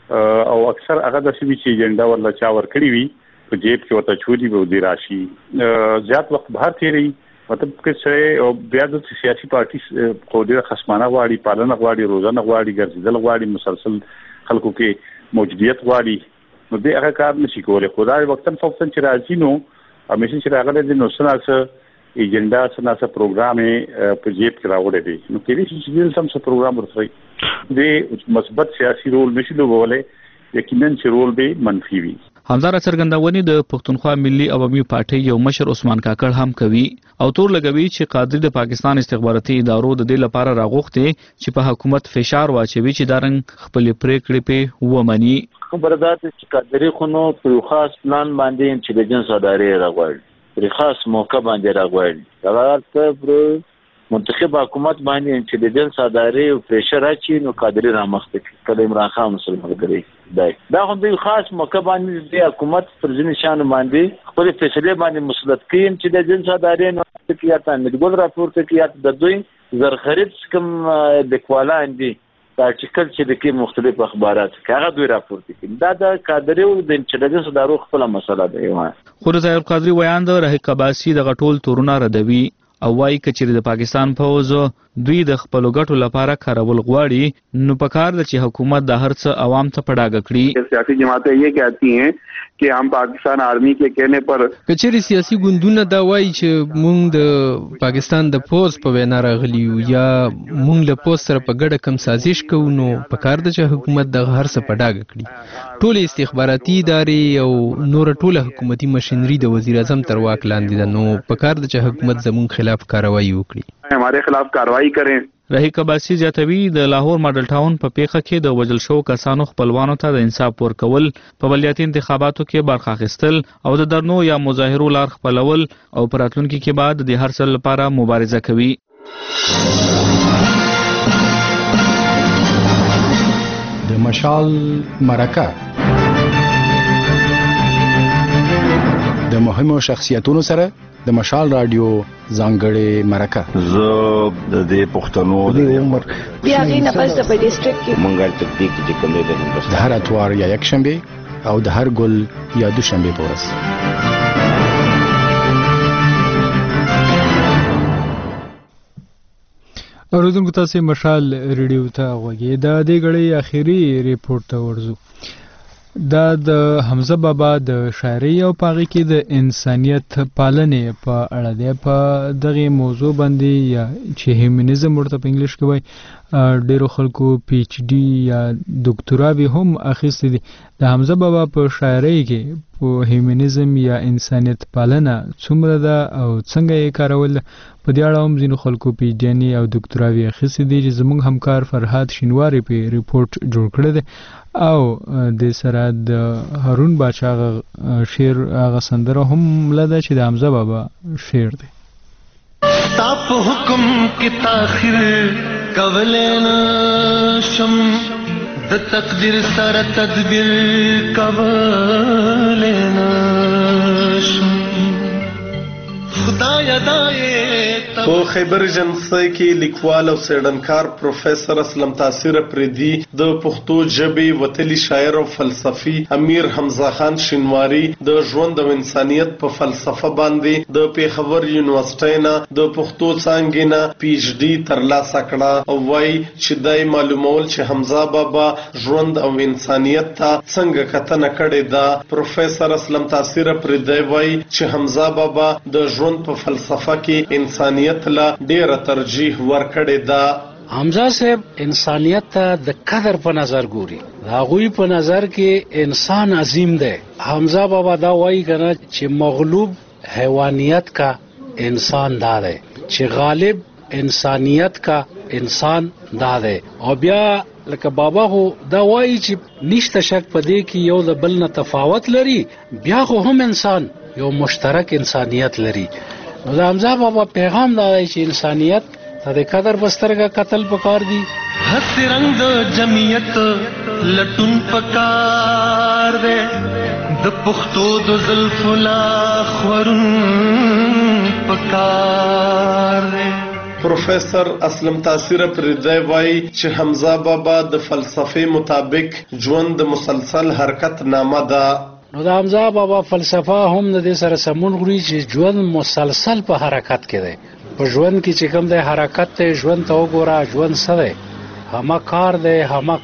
او اکثر هغه د سوي چې ایجنډا ولا چا ور کړی وي په جیب کې وته چولي به دی راشي. زیات وخت بهر تیری مطلب کې څه بیا د سیاسي پارټي خو ډیره خصمانه غواړي، پالنه غواړي، روزانه غواړي، ګرځیدل غواړي، مسلسل خلکو کې موجودیت غواړي. نو دې هغه کار نشي کولای. خدای وختن فوقتن چې راځي نو همیشه چې راغله د نو سناسه ایجنډا سناسه پروګرام په جیب کې راوړی دی. نو کله چې دې سم څه پروګرام ورسوي د مثبت سیاسي رول نشي لوبولای، یقینا چې رول به منفي وي. همدارا څرګندونې د پښتونخوا ملي عوامي پارټۍ یو مشر عثمان کاکړ هم کوي او تور لګوي چې قادری د پاکستان استخباراتي ادارو د دې لپاره راغوښتي چې په حکومت فشار واچوي چې دا رنګ خپل پریکړې په ومني. خبردار چې قادری خو نو په خاص پلان باندې چې د جنس ادارې راغوړي، په خاص موقع باندې راغوړي. دا ته منتخب حکومت باندې چې د جنس ادارې او پریشر اچي نو قادری رامخته کله عمران خان مسلمان کړی دی. دا هم د خاص موقع باندې د حکومت پر ځینې شان باندې خپل فیصله باندې مسلط کین چې د جنس ادارې نو کې یا ته مدګول راپورته کې یا د دوی زر خرید کوم د کوالان دي دا چې چې د کې مختلف اخبارات هغه دوی راپورته کوي. دا د قادری او د جنس ادارو خپل مسله ده. خو د طاهر القادری ویان د رحیق عباسي د غټول تورونه ردوي او وايي کچې د پاکستان فوج دوی د خپل ګټو لپاره کارول غواړي نو پکار د چې حکومت د هر څه عوام ته پډاګ کړي. سیاسي جماعتیں یہ کہتی ہیں کہ हम पाकिस्तान आर्मी के कहने पर کچېری سیاسي ګوندونه دا وایي چې مونږ د پاکستان د فوج په وینا راغلی یا مونږ له فوج سره په ګډه کم سازش کوو نو پکار د چې حکومت د هر څه پډاګ کړي. ټول استخباراتي ادارې او نور ټول حکومتي مشینری د وزیر اعظم تر واک لاندې ده، نو پکار د چې حکومت زموږ خلاف کاروایی وکړي، हमारे खिलाफ कार्रवाई करें. رحیق عباسي زیاتوي د لاهور ماډل ټاون په پیښه کې د وژل شو کسانو خپلوانو ته د انصاف ورکول، په بلدیاتي انتخاباتو کې برخه اخیستل او د درنو یا مظاهرو لار خپلول او په راتلونکي کې بعد د هر څه لپاره مبارزه کوي. د مشال مرکه د مهمو شخصیتونو سره د مشال رادیو ځانګړې مرکه زه د دې پښتنو د عمر بیا غینه پس د ډیسټریکټ کې مونږه تطبیق چې کوم دی د هر اتوار یا یک شنبه او د هر ګل یا دوشنبه په ورځ اوریدونکو تاسو مشال ریډیو ته غوږی دا د غړي اخیری ریپورت ته ورزو دا د حمزه بابا د شاعري او پاغي کې د انسانيت پالنې په اړه ده په دغه موضوع باندې یا چې هیومنزم ورته په انګلیش کې وایي ډیرو خلکو پی ایچ ډي یا ډاکټراوي هم اخیستي دي د حمزه بابا په شاعري کې په هیومنزم یا انسانيت پالنه څومره ده او څنګه یې کارول په دې اړه هم ځینو خلکو پی ایچ ډي او ډاکټراوي اخیستي دي چې زموږ همکار فرهاد شینواری په ریپورت جوړ کړی دی او د سره د هارون باچا شعر هغه سندره هم لده چې د حمزه بابا شعر دی تاپ حکم کی تاخیر کولنا شم د تقدیر سره تدبیر کولنا شم خدای دای په خیبر جنسي کې لیکوال او څېړنکار پروفیسور اسلم تاثیر پردي د پښتو ژبې وتلی شاعر او فلسفي امیر حمزه خان شینواری د ژوند او انسانيت په فلسفه باندې د پیښور یونیورسيټي نه د پښتو څانګې نه پی ایچ ډي ترلاسه کړه او وايي چې دای معلومول چې حمزه بابا ژوند او انسانيت ته څنګه کتنه کړې ده پروفیسور اسلم تاثیر پردي وايي چې حمزه بابا د ژوند په فلسفه کې انسانيت لا ډیره ترجیح ورکړې ده حمزه صاحب انسانيت ته د قدر په نظر ګوري دا غوي په نظر کې انسان عظیم دی حمزه بابا دا وایي کنه چې مغلوب حیوانیت کا انسان دا دی چې غالب انسانیت کا انسان دا دی او بیا لکه بابا هو دا وایي چې نشته شک پدې کې یو د بل نه تفاوت لري بیا خو هم انسان یو مشترک انسانیت لري نو د حمزه بابا پیغام دا دی چې انسانیت ته د قدر بسترګه قتل پکار دي هڅ رنگ د جمعیت لټون پکار دی د پښتو د زلف لا خورون پکار دی پروفیسور اسلم تاثیر پردی وایي چې حمزه بابا د فلسفې مطابق ژوند مسلسل حرکت نامه ده نو د حمزه بابا فلسفه هم د دې سره سمون غوړي چې ژوند مسلسل په حرکت کې دی په ژوند کې چې کوم د حرکت ته ژوند ته وګوره ژوند سره همه کار دی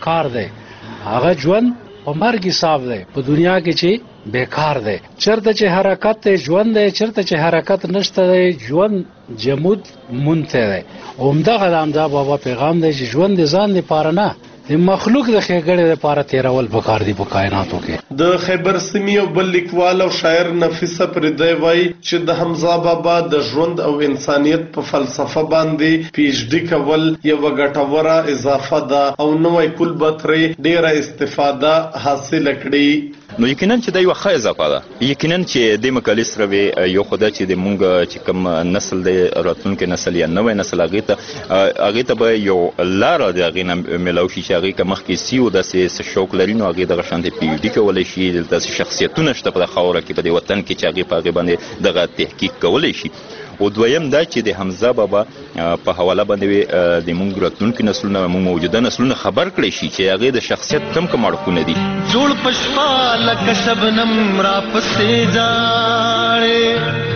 هغه ژوند په مرګ حساب دی په دنیا کې چې بیکار دی چرته چې حرکت ته ژوند دی چرته چې حرکت نشته دی ژوند جمود مونته دی اومدغه د حمزه بابا پیغام دی چې ژوند ځان لپاره نه د مخلوق د ښېګړې لپاره تیرول پکار دي په کائناتو کې د خیبر سیمې او بل لیکوال او شاعر نفیسه پردی وایي چې د حمزه بابا د ژوند او انسانيت په فلسفه باندې پی ایچ ډي کول یو ګټوره اضافه ده او نوې کول بتري ډیره استفاده حاصل کړي نو یقینا چې دا یو ښه اضافه ده یقینا چې د مکالې سره یو خدای چې د مونږ چې کوم نسل د راتلونکي نسل یا نوې نسل هغه ته به یو لار د هغې نه ملاو شي چې هغې که مخکې سي او داسې شوق لري نو هغې دغه شانتې پی ایچ ډي کولی شي داسې شخصیتونه شته په خاوره کې په دې وطن کې چې هغې په هغې باندې دغه تحقیق کولی شي او دویم دا چې د حمزه بابا په حواله باندې د مونږ راتلونکي نسلونه مونږ موجوده نسلونه خبر کړی شي چې هغې د شخصیت کم اړخونه دي جوړ پشپا لکه شبنم را پسې جاړې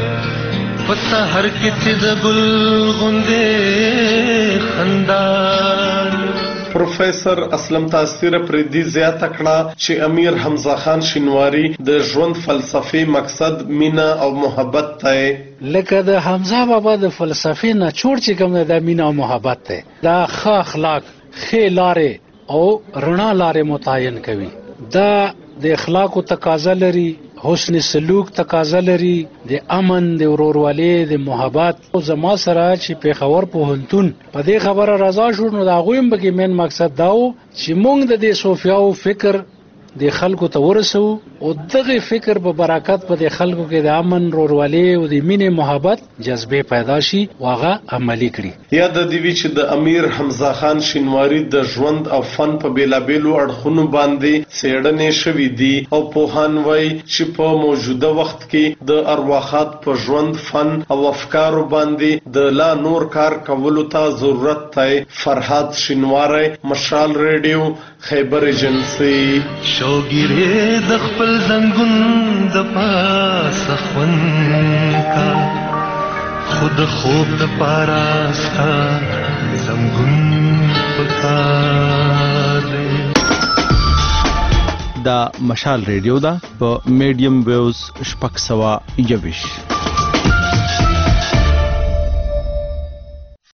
پته هر کې چې د ګل غوندې خندا پروفیسور اسلم تاثیر پردي زیاته کړه چې امیر حمزه خان شینواری د ژوند فلسفي مقصد مینا او محبت ته لکه د حمزه بابا د فلسفې نه چور چې کوم د مینا او محبت ته دا ښه اخلاق ښه لارې او رڼا لارې متعین کوي دا د اخلاقو تقاضا لري حسن سلوک تقاضا لري د امن د ورورولۍ د محبت او زما سره چې پیښور پوهنتون په دې خبره رضا شو نو دا غویم به کې مین مقصد داو چې مونږ د دې صوفیاو فکر د خلکو ته ورسو او دغه فکر په برکت په د خلکو کې د امن رورولي او د مینې محبت جذبه پیدا شي واغه عملی کړي. یا د دیوی چې د امیر حمزه خان شینواری د ژوند او فن په بیلابیلو اړخونو باندې څېړنې شوې دي او پوهان وایي چې په موجوده وخت کې د ارواحات په ژوند فن او افکارو باندې د لا نور کار کولو ته ضرورت دی. فرهاد شینواری، مشال ریډیو، خیبر ایجنسی. شوګیره د خپل زنګون د پاسه خون کا خود خوب د پاراستا زنګون پکار دا مشال ریډیو دا په میډیم ویوز 621